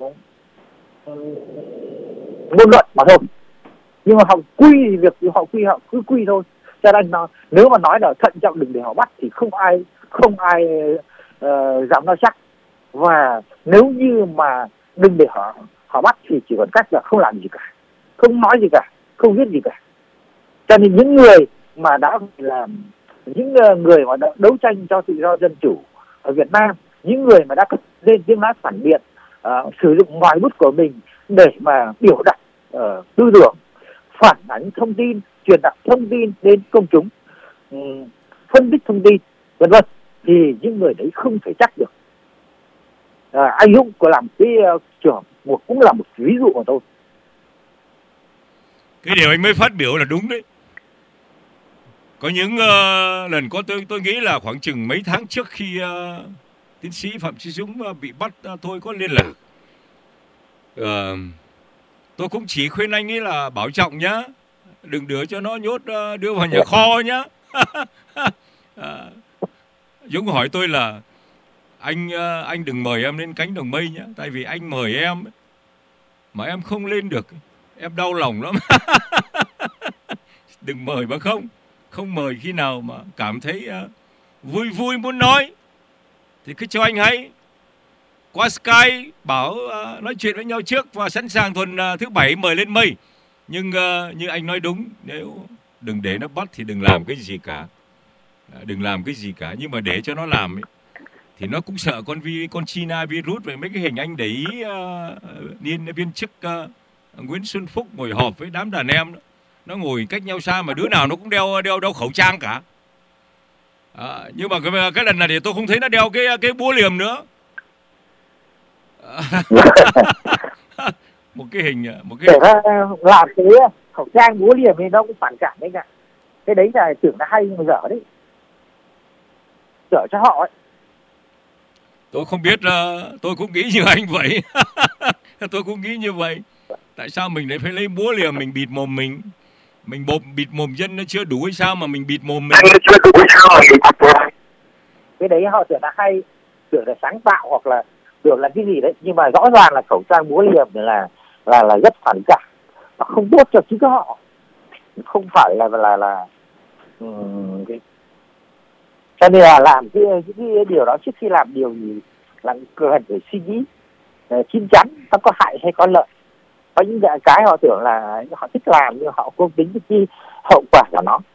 ngôn luận mà thôi. Nhưng mà họ cứ quy thôi. Cho nên nếu mà nói là thận trọng đừng để họ bắt thì không ai dám nói chắc. Và nếu như mà đừng để họ bắt thì chỉ còn cách là không làm gì cả, không nói gì cả, không viết gì cả. Cho nên những người mà đã đấu tranh cho tự do dân chủ ở Việt Nam, những người mà đã lên tiếng nói phản biện, sử dụng ngòi bút của mình để mà biểu đạt tư tưởng, phản ánh thông tin, truyền đạt thông tin đến công chúng, phân tích thông tin, vân vân, thì những người đấy không thể chắc được. Anh Dũng có làm cái trường cũng là một ví dụ của tôi. Cái điều anh mới phát biểu là đúng đấy. Có những lần tôi nghĩ là khoảng chừng mấy tháng trước khi tiến sĩ Phạm Chí Dũng bị bắt, tôi có liên lạc. Tôi cũng chỉ khuyên anh ấy là bảo trọng nhá, đừng đưa cho nó nhốt, đưa vào nhà kho nhá. Dũng hỏi tôi là anh đừng mời em lên cánh đồng mây nhá, tại vì anh mời em mà em không lên được, em đau lòng lắm. Đừng mời mà không mời, khi nào mà cảm thấy vui muốn nói thì cứ cho anh hay qua Skype bảo nói chuyện với nhau trước và sẵn sàng tuần thứ 7 mời lên mây. Nhưng như anh nói đúng, nếu đừng để nó bắt thì đừng làm cái gì cả. Nhưng mà để cho nó làm ấy, thì nó cũng sợ con China virus về mấy cái hình anh để ý viên chức Nguyễn Xuân Phúc ngồi họp với đám đàn em đó. Nó ngồi cách nhau xa mà đứa nào nó cũng đeo khẩu trang cả. Nhưng mà cái lần này thì tôi không thấy nó đeo cái búa liềm nữa. một cái để làm cái khẩu trang búa liềm thì nó cũng phản cảm đấy ạ. Cái đấy là tưởng là hay mà dở đấy, dở cho họ ấy. Tôi không biết, tôi cũng nghĩ như anh vậy. Tôi cũng nghĩ như vậy. Tại sao mình lại phải lấy búa liềm mình bịt mồm mình bịt mồm dân nó chưa đủ hay sao mà mình bịt mồm mình? Cái đấy họ tưởng là hay, tưởng là sáng tạo hoặc là tưởng là cái gì đấy, nhưng mà rõ ràng là khẩu trang búa liềm là rất phản cảm, nó không tốt cho chính họ, không phải là cho nên là làm cái điều đó trước khi làm điều gì là cần phải suy nghĩ chín chắn nó có hại hay có lợi. Có những cái họ tưởng là họ thích làm nhưng họ không tính cái hậu quả của nó.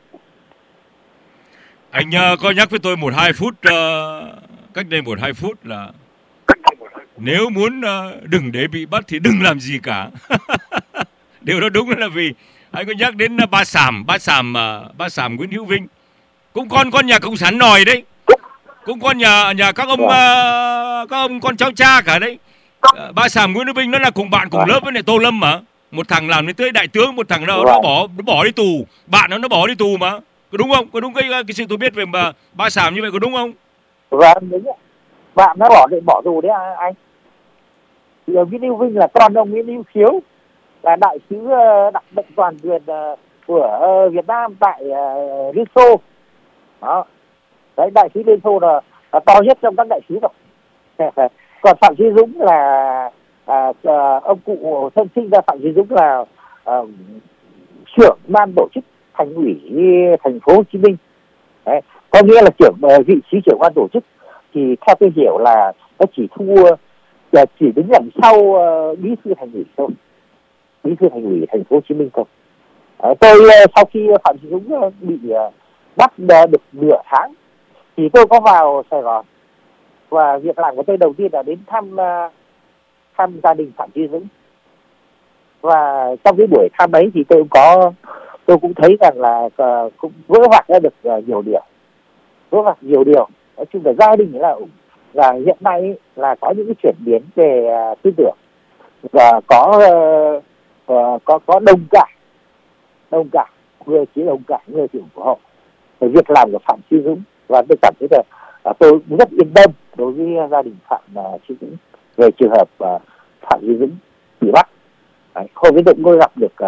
Anh có nhắc với tôi 1-2 phút, cách đây 1-2 phút là nếu muốn đừng để bị bắt thì đừng làm gì cả. Điều đó đúng là vì anh có nhắc đến ba Sàm Nguyễn Hữu Vinh, cũng con nhà cộng sản nòi đấy, cũng con nhà các ông con cháu cha cả đấy. Ba Sàm Nguyễn Hữu Vinh nó là cùng bạn cùng lớp với lại Tô Lâm mà, một thằng làm đến tới đại tướng, một thằng nó bỏ đi tù, bạn nó bỏ đi tù mà, có đúng không? Có đúng cái sự tôi biết về ba Sàm như vậy có đúng không? Vâng, đúng ạ. Bạn nó bỏ tù đấy anh. Nguyễn Hữu Vinh là con ông Nguyễn Hữu Khiếu, là đại sứ đặc mệnh toàn quyền của Việt Nam tại Liên Xô. Đó. Đấy, đại sứ Liên Xô là to nhất trong các đại sứ rồi. Còn Phạm Duy Dũng là ông cụ thân sinh ra Phạm Duy Dũng là trưởng ban tổ chức thành ủy thành phố Hồ Chí Minh. Đấy. Có nghĩa là vị trí trưởng ban tổ chức thì theo tôi hiểu là nó chỉ đứng đằng sau bí thư thành ủy thôi, bí thư thành ủy thành phố Hồ Chí Minh thôi. Tôi sau khi Phạm Duy Dũng bị bắt được nửa tháng thì tôi có vào Sài Gòn, và việc làm của tôi đầu tiên là đến thăm gia đình Phạm Duy Dũng. Và trong cái buổi thăm ấy thì tôi cũng thấy rằng là cũng vỡ vạc ra được nhiều điều. Nói chung là gia đình là hiện nay là có những cái chuyển biến về tư tưởng và có đồng cảm, người chỉ đồng cảm, người chỉ ủng hộ về việc làm của Phạm Duy Dũng. Và tôi cảm thấy là tôi rất yên tâm đối với gia đình Phạm Duy Dũng về trường hợp Phạm Duy Dũng bị bắt. Hôm ấy tôi gặp được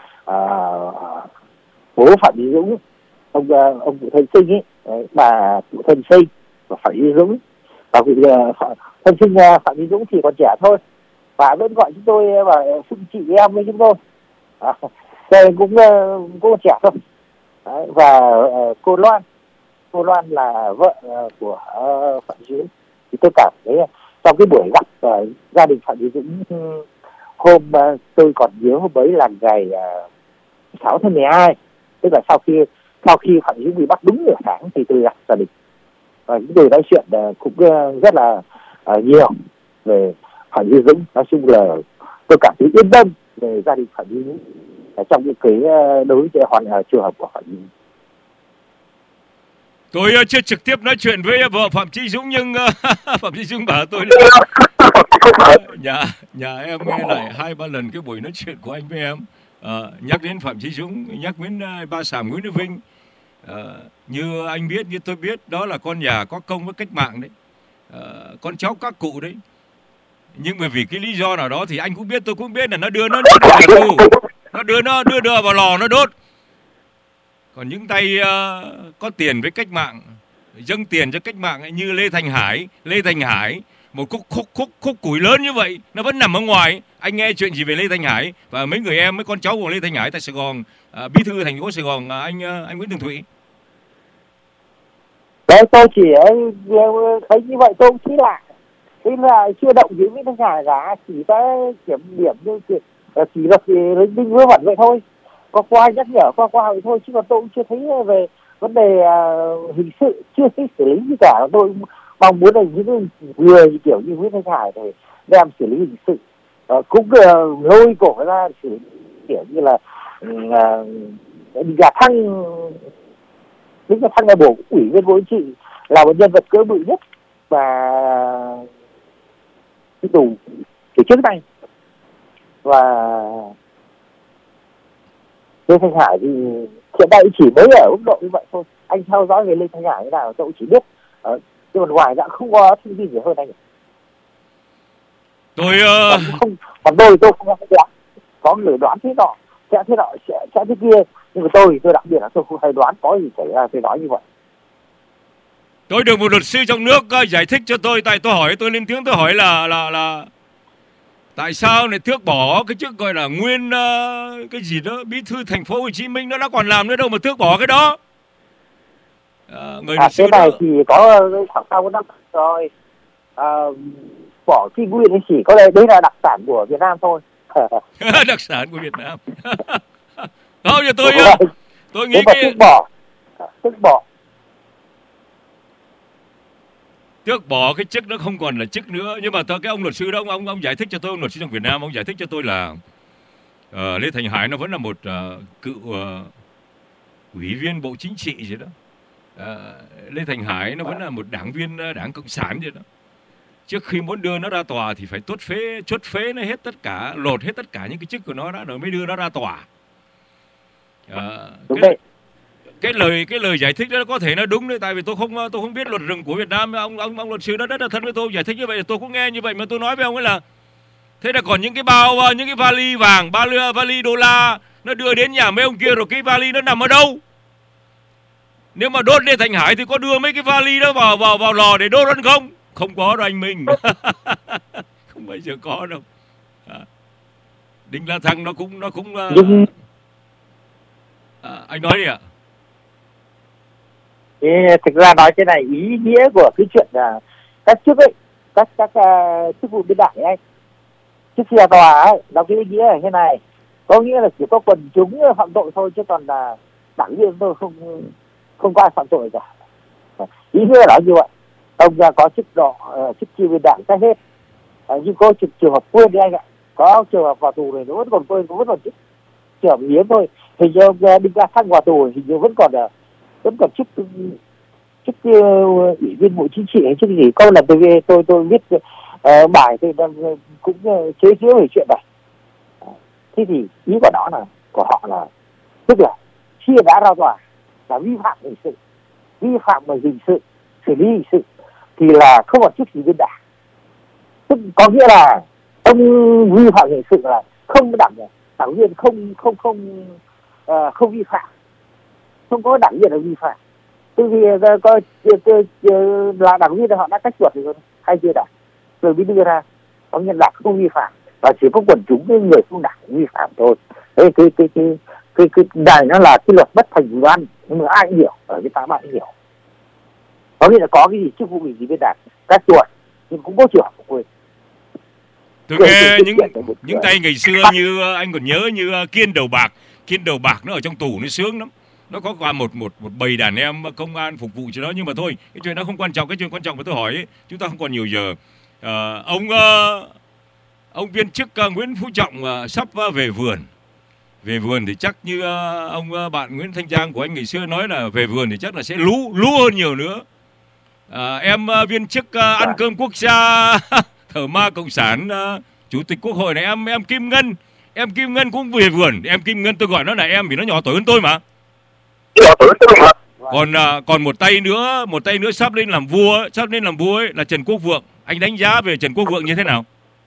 bố Phạm Duy Dũng, ông cụ thân sinh ấy, bà cụ thân sinh và Phạm Duy Dũng, và cụ thân sinh Phạm Duy Dũng thì còn trẻ thôi, và vẫn gọi chúng tôi và xưng chị em với chúng tôi. Cũng trẻ thôi. Đấy, và cô Loan là vợ của Phạm Duy Dũng. Thì tôi cảm thấy trong cái buổi gặp gia đình Phạm Duy Dũng hôm tôi còn nhớ hôm ấy là ngày 6 tháng 12, tức là sau khi Phạm Duy Dũng bị bắt đúng nửa tháng thì tôi gặp gia đình và chúng tôi nói chuyện cũng rất là nhiều về Phạm Duy Dũng. Nói chung là tôi cảm thấy yên tâm về gia đình Phạm Duy Dũng trong những cái đối với trường hợp của Phạm Duy Dũng. Tôi chưa trực tiếp nói chuyện với vợ Phạm Duy Dũng, nhưng Phạm Duy Dũng bảo tôi nhà em nghe lại 2-3 lần cái buổi nói chuyện của anh với em, nhắc đến Phạm Duy Dũng, nhắc đến ba Sàm Nguyễn Hữu Vinh. Như anh biết, như tôi biết, đó là con nhà có công với cách mạng đấy, con cháu các cụ đấy. Nhưng mà vì cái lý do nào đó thì anh cũng biết, tôi cũng biết là nó đưa vào lò nó đốt. Còn những tay có tiền với cách mạng, dâng tiền cho cách mạng ấy, như Lê Thành Hải, một khúc củi lớn như vậy nó vẫn nằm ở ngoài. Anh nghe chuyện gì về Lê Thành Hải và mấy người em, mấy con cháu của Lê Thành Hải tại Sài Gòn, bí thư thành phố Sài Gòn, anh Nguyễn Tường Thụy? Đấy, tôi chỉ thấy như vậy tôi cũng thấy lạ. Thế là chưa động gì với Thành Hải cả, chỉ có kiểm điểm như chỉ là linh vớ vẩn vậy thôi. Có qua nhắc nhở qua vậy thôi, chứ còn tôi cũng chưa thấy về vấn đề hình sự, chưa thấy xử lý gì cả. Tôi mong muốn là những người kiểu như Nguyễn Thanh Hải thì đem xử lý hình sự cũng lôi cổ ra xử kiểu như là Đinh La Thăng là Bộ Ủy viên Bộ Chính trị, là một nhân vật cỡ bự nhất và cái tù từ trước nay. Và Lê Thanh Hải thì hiện nay chỉ mới ở mức độ như vậy thôi. Anh theo dõi về Lê Thanh Hải thế nào tôi chỉ biết, nhưng mà ngoài ra không có thông tin gì hơn anh. Còn tôi không có người đoán thế nọ sẽ thế kia, nhưng mà tôi đặc biệt là tôi không hay đoán có gì xảy ra, tôi nói như vậy. Tôi được một luật sư trong nước giải thích cho tôi, tại tôi lên tiếng tôi hỏi là tại sao lại tước bỏ cái chức gọi là nguyên cái gì đó bí thư thành phố Hồ Chí Minh, nó đã còn làm nữa đâu mà tước bỏ cái đó. Người luật sư cái này đó thì có khoảng sau có năm rồi, bỏ cái nguyên ấy chỉ có đây là đặc sản của Việt Nam thôi. Đặc sản của Việt Nam. Không, giờ tôi nghĩ cái tước bỏ cái chức nó không còn là chức nữa. Nhưng mà cái ông luật sư đó, ông giải thích cho tôi, ông luật sư trong Việt Nam, ông giải thích cho tôi là Lê Thành Hải nó vẫn là một cựu ủy viên Bộ Chính trị gì đó. Lê Thành Hải nó vẫn là một đảng viên Đảng Cộng sản gì đó. Trước khi muốn đưa nó ra tòa thì phải chốt phế nó hết tất cả, lột hết tất cả những cái chức của nó đã rồi mới đưa nó ra tòa. Cái lời giải thích đó có thể nó đúng đấy, tại vì tôi không biết luật rừng của Việt Nam. Ông luật sư đó rất là thân với tôi, giải thích như vậy tôi cũng nghe như vậy, mà tôi nói với ông ấy là thế là còn những cái những cái vali vàng, vali đô la nó đưa đến nhà mấy ông kia rồi cái vali nó nằm ở đâu? Nếu mà đốt Lê Thành Hải thì có đưa mấy cái vali đó vào lò để đốt ăn không? Không có đâu anh Minh. Không bao giờ có đâu. Đinh La Thăng nó cũng anh nói đi ạ. Thực ra nói cái này ý nghĩa của cái chuyện là các chức ấy, các chức vụ biên đảng ấy, trước khi ra tòa ấy, nó cái ý nghĩa là thế này, có nghĩa là chỉ có quần chúng phạm tội thôi, chứ còn là đảng viên tôi không có ai phạm tội cả. Ý nghĩa là như vậy. Ông ra có chức chức chi biên đảng sai hết, nhưng có trường hợp quên đi anh ạ, có trường hợp vào tù này nó vẫn còn quên, vẫn còn chức trường hợp hiếm thôi. Hình như ông Đinh La Thăng vào tù hình như vẫn còn chức ủy viên Bộ Chính trị hay chức gì. Có lần tôi viết bài tôi cũng chế giễu về chuyện này. Thế thì ý của họ là tức là khi đã ra tòa là vi phạm hình sự, vi phạm về hình sự, xử lý hình sự thì là không còn chức gì biên đảng. Tức có nghĩa là ông vi phạm hình sự là không đảng viên không vi phạm, không có đảng viên là vi phạm. Từ vì coi là đảng viên họ đã cách luật rồi hay chưa đảng rồi mới đưa ra, có nghĩa là không vi phạm và chỉ có quần chúng những người không đảng vi phạm thôi. Thế cái này nó là cái luật bất thành văn, nhưng mà ai cũng hiểu, ở Việt Nam ai cũng hiểu. Có nghĩa là có cái gì chức vụ gì bên đảng các tuổi, nhưng cũng có trường hợp quên. Tôi nghe những tay ngày xưa như anh còn nhớ như Kiên Đầu Bạc nó ở trong tù nó sướng lắm. Nó có qua một bầy đàn em công an phục vụ cho nó, nhưng mà thôi, cái chuyện đó không quan trọng. Cái chuyện quan trọng mà tôi hỏi ấy, chúng ta không còn nhiều giờ. Ông viên chức Nguyễn Phú Trọng sắp về vườn thì chắc như ông bạn Nguyễn Thanh Trang của anh ngày xưa nói là về vườn thì chắc là sẽ lú hơn nhiều nữa. Em viên chức ăn cơm quốc gia thờ ma cộng sản, chủ tịch quốc hội này, em Kim Ngân cũng về vườn. Em Kim Ngân tôi gọi nó là em vì nó nhỏ tuổi hơn tôi mà. Còn một tay nữa sắp lên làm vua ấy là Trần Quốc Vượng. Anh đánh giá về Trần Quốc Vượng như thế nào?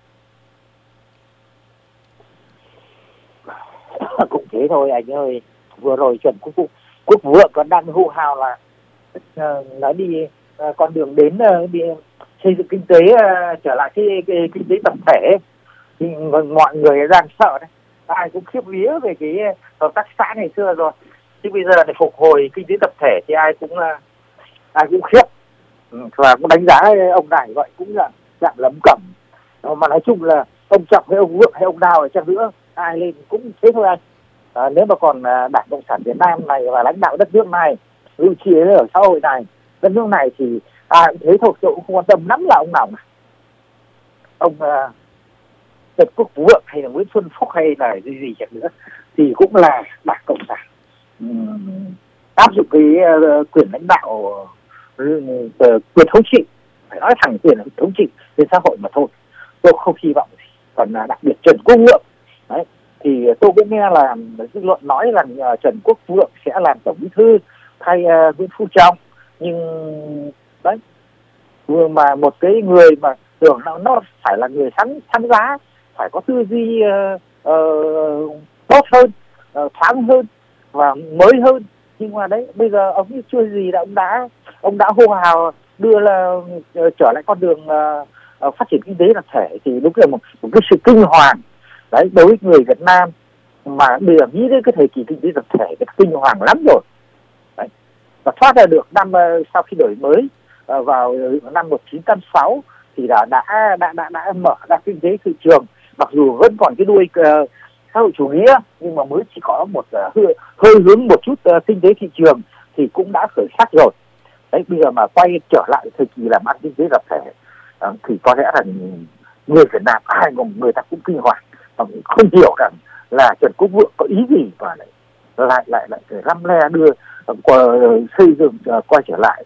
Cũng thế thôi anh ơi. Vừa rồi Trần Quốc Vượng còn đang hô hào là đi con đường đến đi xây dựng kinh tế, trở lại cái kinh tế tập thể, thì mọi người đang sợ đấy. Ai cũng khiếp vía về cái hợp tác xã ngày xưa rồi, chứ bây giờ để phục hồi kinh tế tập thể thì ai cũng khiếp. Và cũng đánh giá ông này vậy cũng là dạng lấm cẩm. Mà nói chung là ông Trọng hay ông Vượng hay ông nào ở chăng nữa, ai lên cũng thế thôi anh. Nếu mà còn Đảng Cộng sản Việt Nam này và lãnh đạo đất nước này, vị trí ở xã hội này, đất nước này thì ai cũng thế thôi, tôi cũng không quan tâm lắm là ông nào. Ông Trần Quốc Vượng hay là Nguyễn Xuân Phúc hay là gì chẳng nữa thì cũng là Đảng Cộng sản áp dụng cái quyền lãnh đạo, quyền thống trị, phải nói thẳng quyền thống trị trên xã hội mà thôi. Tôi không hy vọng gì. Còn đặc biệt Trần Quốc Vượng đấy, thì tôi cũng nghe là dư luận nói rằng Trần Quốc Vượng sẽ làm tổng bí thư thay Nguyễn Phú Trọng, nhưng đấy mà một cái người mà tưởng nó phải là người sáng giá, phải có tư duy tốt hơn, thoáng hơn và mới hơn, nhưng mà đấy bây giờ ông chưa gì là ông đã hô hào đưa là trở lại con đường phát triển kinh tế tập thể, thì đúng là một cái sự kinh hoàng đấy đối với người Việt Nam, mà bây giờ nghĩ đến cái thời kỳ kinh tế tập thể cái kinh hoàng lắm rồi đấy. Và thoát ra được năm sau khi đổi mới vào năm 1986 thì đã mở ra kinh tế thị trường, mặc dù vẫn còn cái đuôi xã hội chủ nghĩa, nhưng mà mới chỉ có một hơi hướng một chút kinh tế thị trường thì cũng đã khởi sắc rồi đấy. Bây giờ mà quay trở lại thời kỳ làm ăn kinh tế tập thể thì có lẽ là người Việt Nam ai mà người ta cũng kinh hoàng, không hiểu rằng là Trần Quốc Vượng có ý gì và lại răm le đưa xây dựng quay trở lại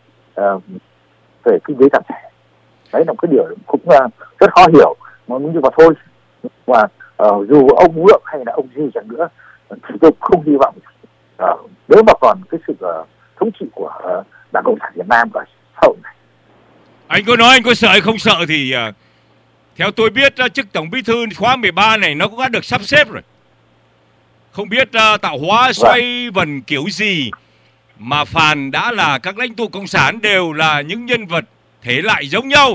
về kinh tế tập thể. Đấy là một cái điều cũng rất khó hiểu, nhưng mà thôi, mà dù ông Vượng hay là ông gì chẳng nữa thì tôi không hy vọng nếu mà còn cái sự thống trị của Đảng Cộng sản Việt Nam và xã hội này. Anh có nói anh có sợ hay không sợ thì theo tôi biết chức tổng bí thư khóa 13 này nó cũng đã được sắp xếp rồi. Không biết tạo hóa xoay vần kiểu gì mà phàn đã là các lãnh tụ cộng sản đều là những nhân vật thể lại giống nhau,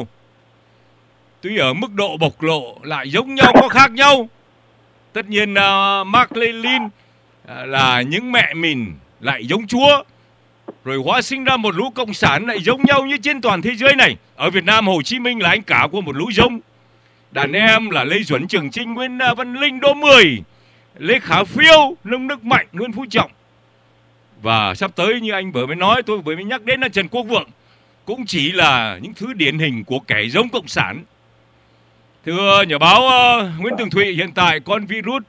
tuy ở mức độ bộc lộ lại giống nhau có khác nhau. Tất nhiên Mark Lenin là những mẹ mình lại giống Chúa, rồi hóa sinh ra một lũ cộng sản lại giống nhau như trên toàn thế giới này. Ở Việt Nam Hồ Chí Minh là anh cả của một lũ giống. Đàn em là Lê Duẩn, Trường Chinh, Nguyễn Văn Linh, Đỗ Mười, Lê Khả Phiêu, Nông Đức Mạnh, Nguyễn Phú Trọng. Và sắp tới như anh vừa mới nói, tôi vừa mới nhắc đến là Trần Quốc Vượng cũng chỉ là những thứ điển hình của kẻ giống cộng sản. Thưa nhà báo Nguyễn Tường Thụy, hiện tại con virus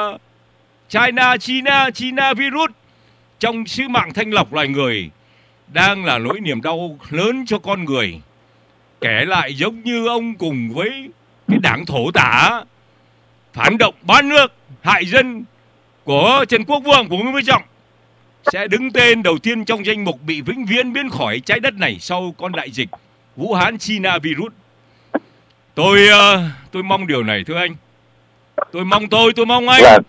China virus trong sứ mạng thanh lọc loài người đang là nỗi niềm đau lớn cho con người. Kẻ lại giống như ông cùng với cái đảng thổ tả phản động bán nước hại dân của Trần Quốc Vượng, của Nguyễn Phú Trọng sẽ đứng tên đầu tiên trong danh mục bị vĩnh viễn biến khỏi trái đất này sau con đại dịch Vũ Hán China virus. Tôi mong điều này thưa anh. Tôi mong anh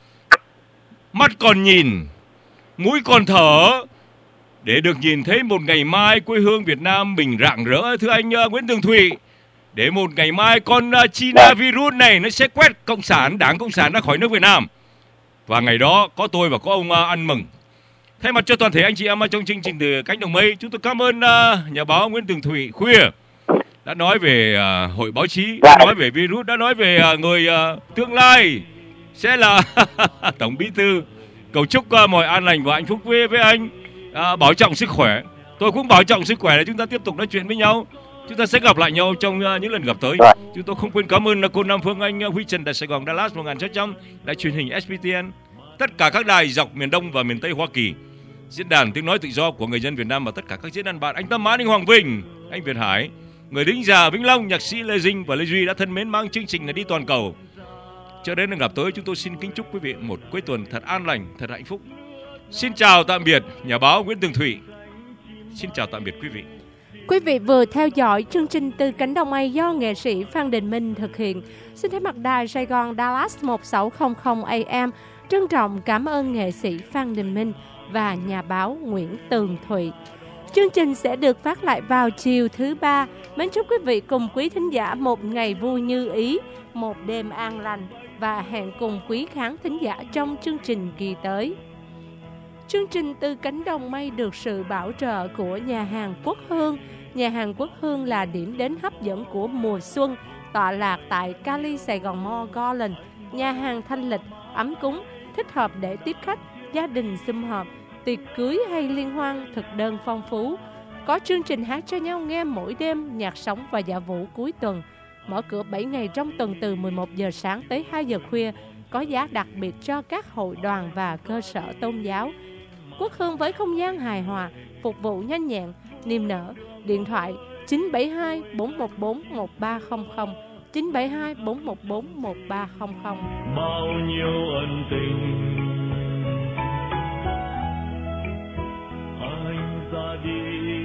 mắt còn nhìn, mũi còn thở để được nhìn thấy một ngày mai quê hương Việt Nam mình rạng rỡ, thưa anh Nguyễn Tường Thụy. Để một ngày mai con China virus này nó sẽ quét cộng sản, Đảng Cộng sản ra khỏi nước Việt Nam. Và ngày đó có tôi và có ông ăn mừng. Thay mặt cho toàn thể anh chị em trong chương trình Từ Cánh Đồng Mây, chúng tôi cảm ơn nhà báo Nguyễn Tường Thụy khuya đã nói về hội báo chí, đã nói về virus, đã nói về người tương lai sẽ là tổng bí thư. Cầu chúc mọi an lành và hạnh phúc với anh, bảo trọng sức khỏe. Tôi cũng bảo trọng sức khỏe để chúng ta tiếp tục nói chuyện với nhau. Chúng ta sẽ gặp lại nhau trong những lần gặp tới. Chúng tôi không quên cảm ơn cô Nam Phương Anh, Huy Trần tại Sài Gòn, Dallas 1900, đài truyền hình SBTN, tất cả các đài dọc miền Đông và miền Tây Hoa Kỳ, diễn đàn tiếng nói tự do của người dân Việt Nam và tất cả các diễn đàn bạn, anh Tâm Mãn, anh Hoàng Vinh, anh Việt Hải, người lính già Vĩnh Long, nhạc sĩ Lê Dinh và Lê Duy đã thân mến mang chương trình này đi toàn cầu. Cho đến lần gặp tới, chúng tôi xin kính chúc quý vị một cuối tuần thật an lành, thật hạnh phúc. Xin chào tạm biệt nhà báo Nguyễn Tường Thụy. Xin chào tạm biệt quý vị. Quý vị vừa theo dõi chương trình Từ Cánh Đồng Mây do nghệ sĩ Phan Đình Minh thực hiện. Xin thay mặt đài Sài Gòn Dallas 1600 AM trân trọng cảm ơn nghệ sĩ Phan Đình Minh và nhà báo Nguyễn Tường Thụy. Chương trình sẽ được phát lại vào chiều thứ Ba. Mến chúc quý vị cùng quý thính giả một ngày vui như ý, một đêm an lành và hẹn cùng quý khán thính giả trong chương trình kỳ tới. Chương trình Từ Cánh Đồng Mây được sự bảo trợ của nhà hàng Quốc Hương. Nhà hàng Quốc Hương là điểm đến hấp dẫn của mùa xuân, tọa lạc tại Cali, Sài Gòn Mall Garden. Nhà hàng thanh lịch, ấm cúng, thích hợp để tiếp khách, gia đình sum họp, tiệc cưới hay liên hoan, thực đơn phong phú. Có chương trình hát cho nhau nghe mỗi đêm, nhạc sống và dạ vũ cuối tuần. Mở cửa 7 ngày trong tuần từ 11 giờ sáng tới 2 giờ khuya, có giá đặc biệt cho các hội đoàn và cơ sở tôn giáo. Quốc Hương với không gian hài hòa, phục vụ nhanh nhẹn, niềm nở. Điện thoại 972 414 1300, 972 414 1300. Bao nhiêu ân tình anh ra đi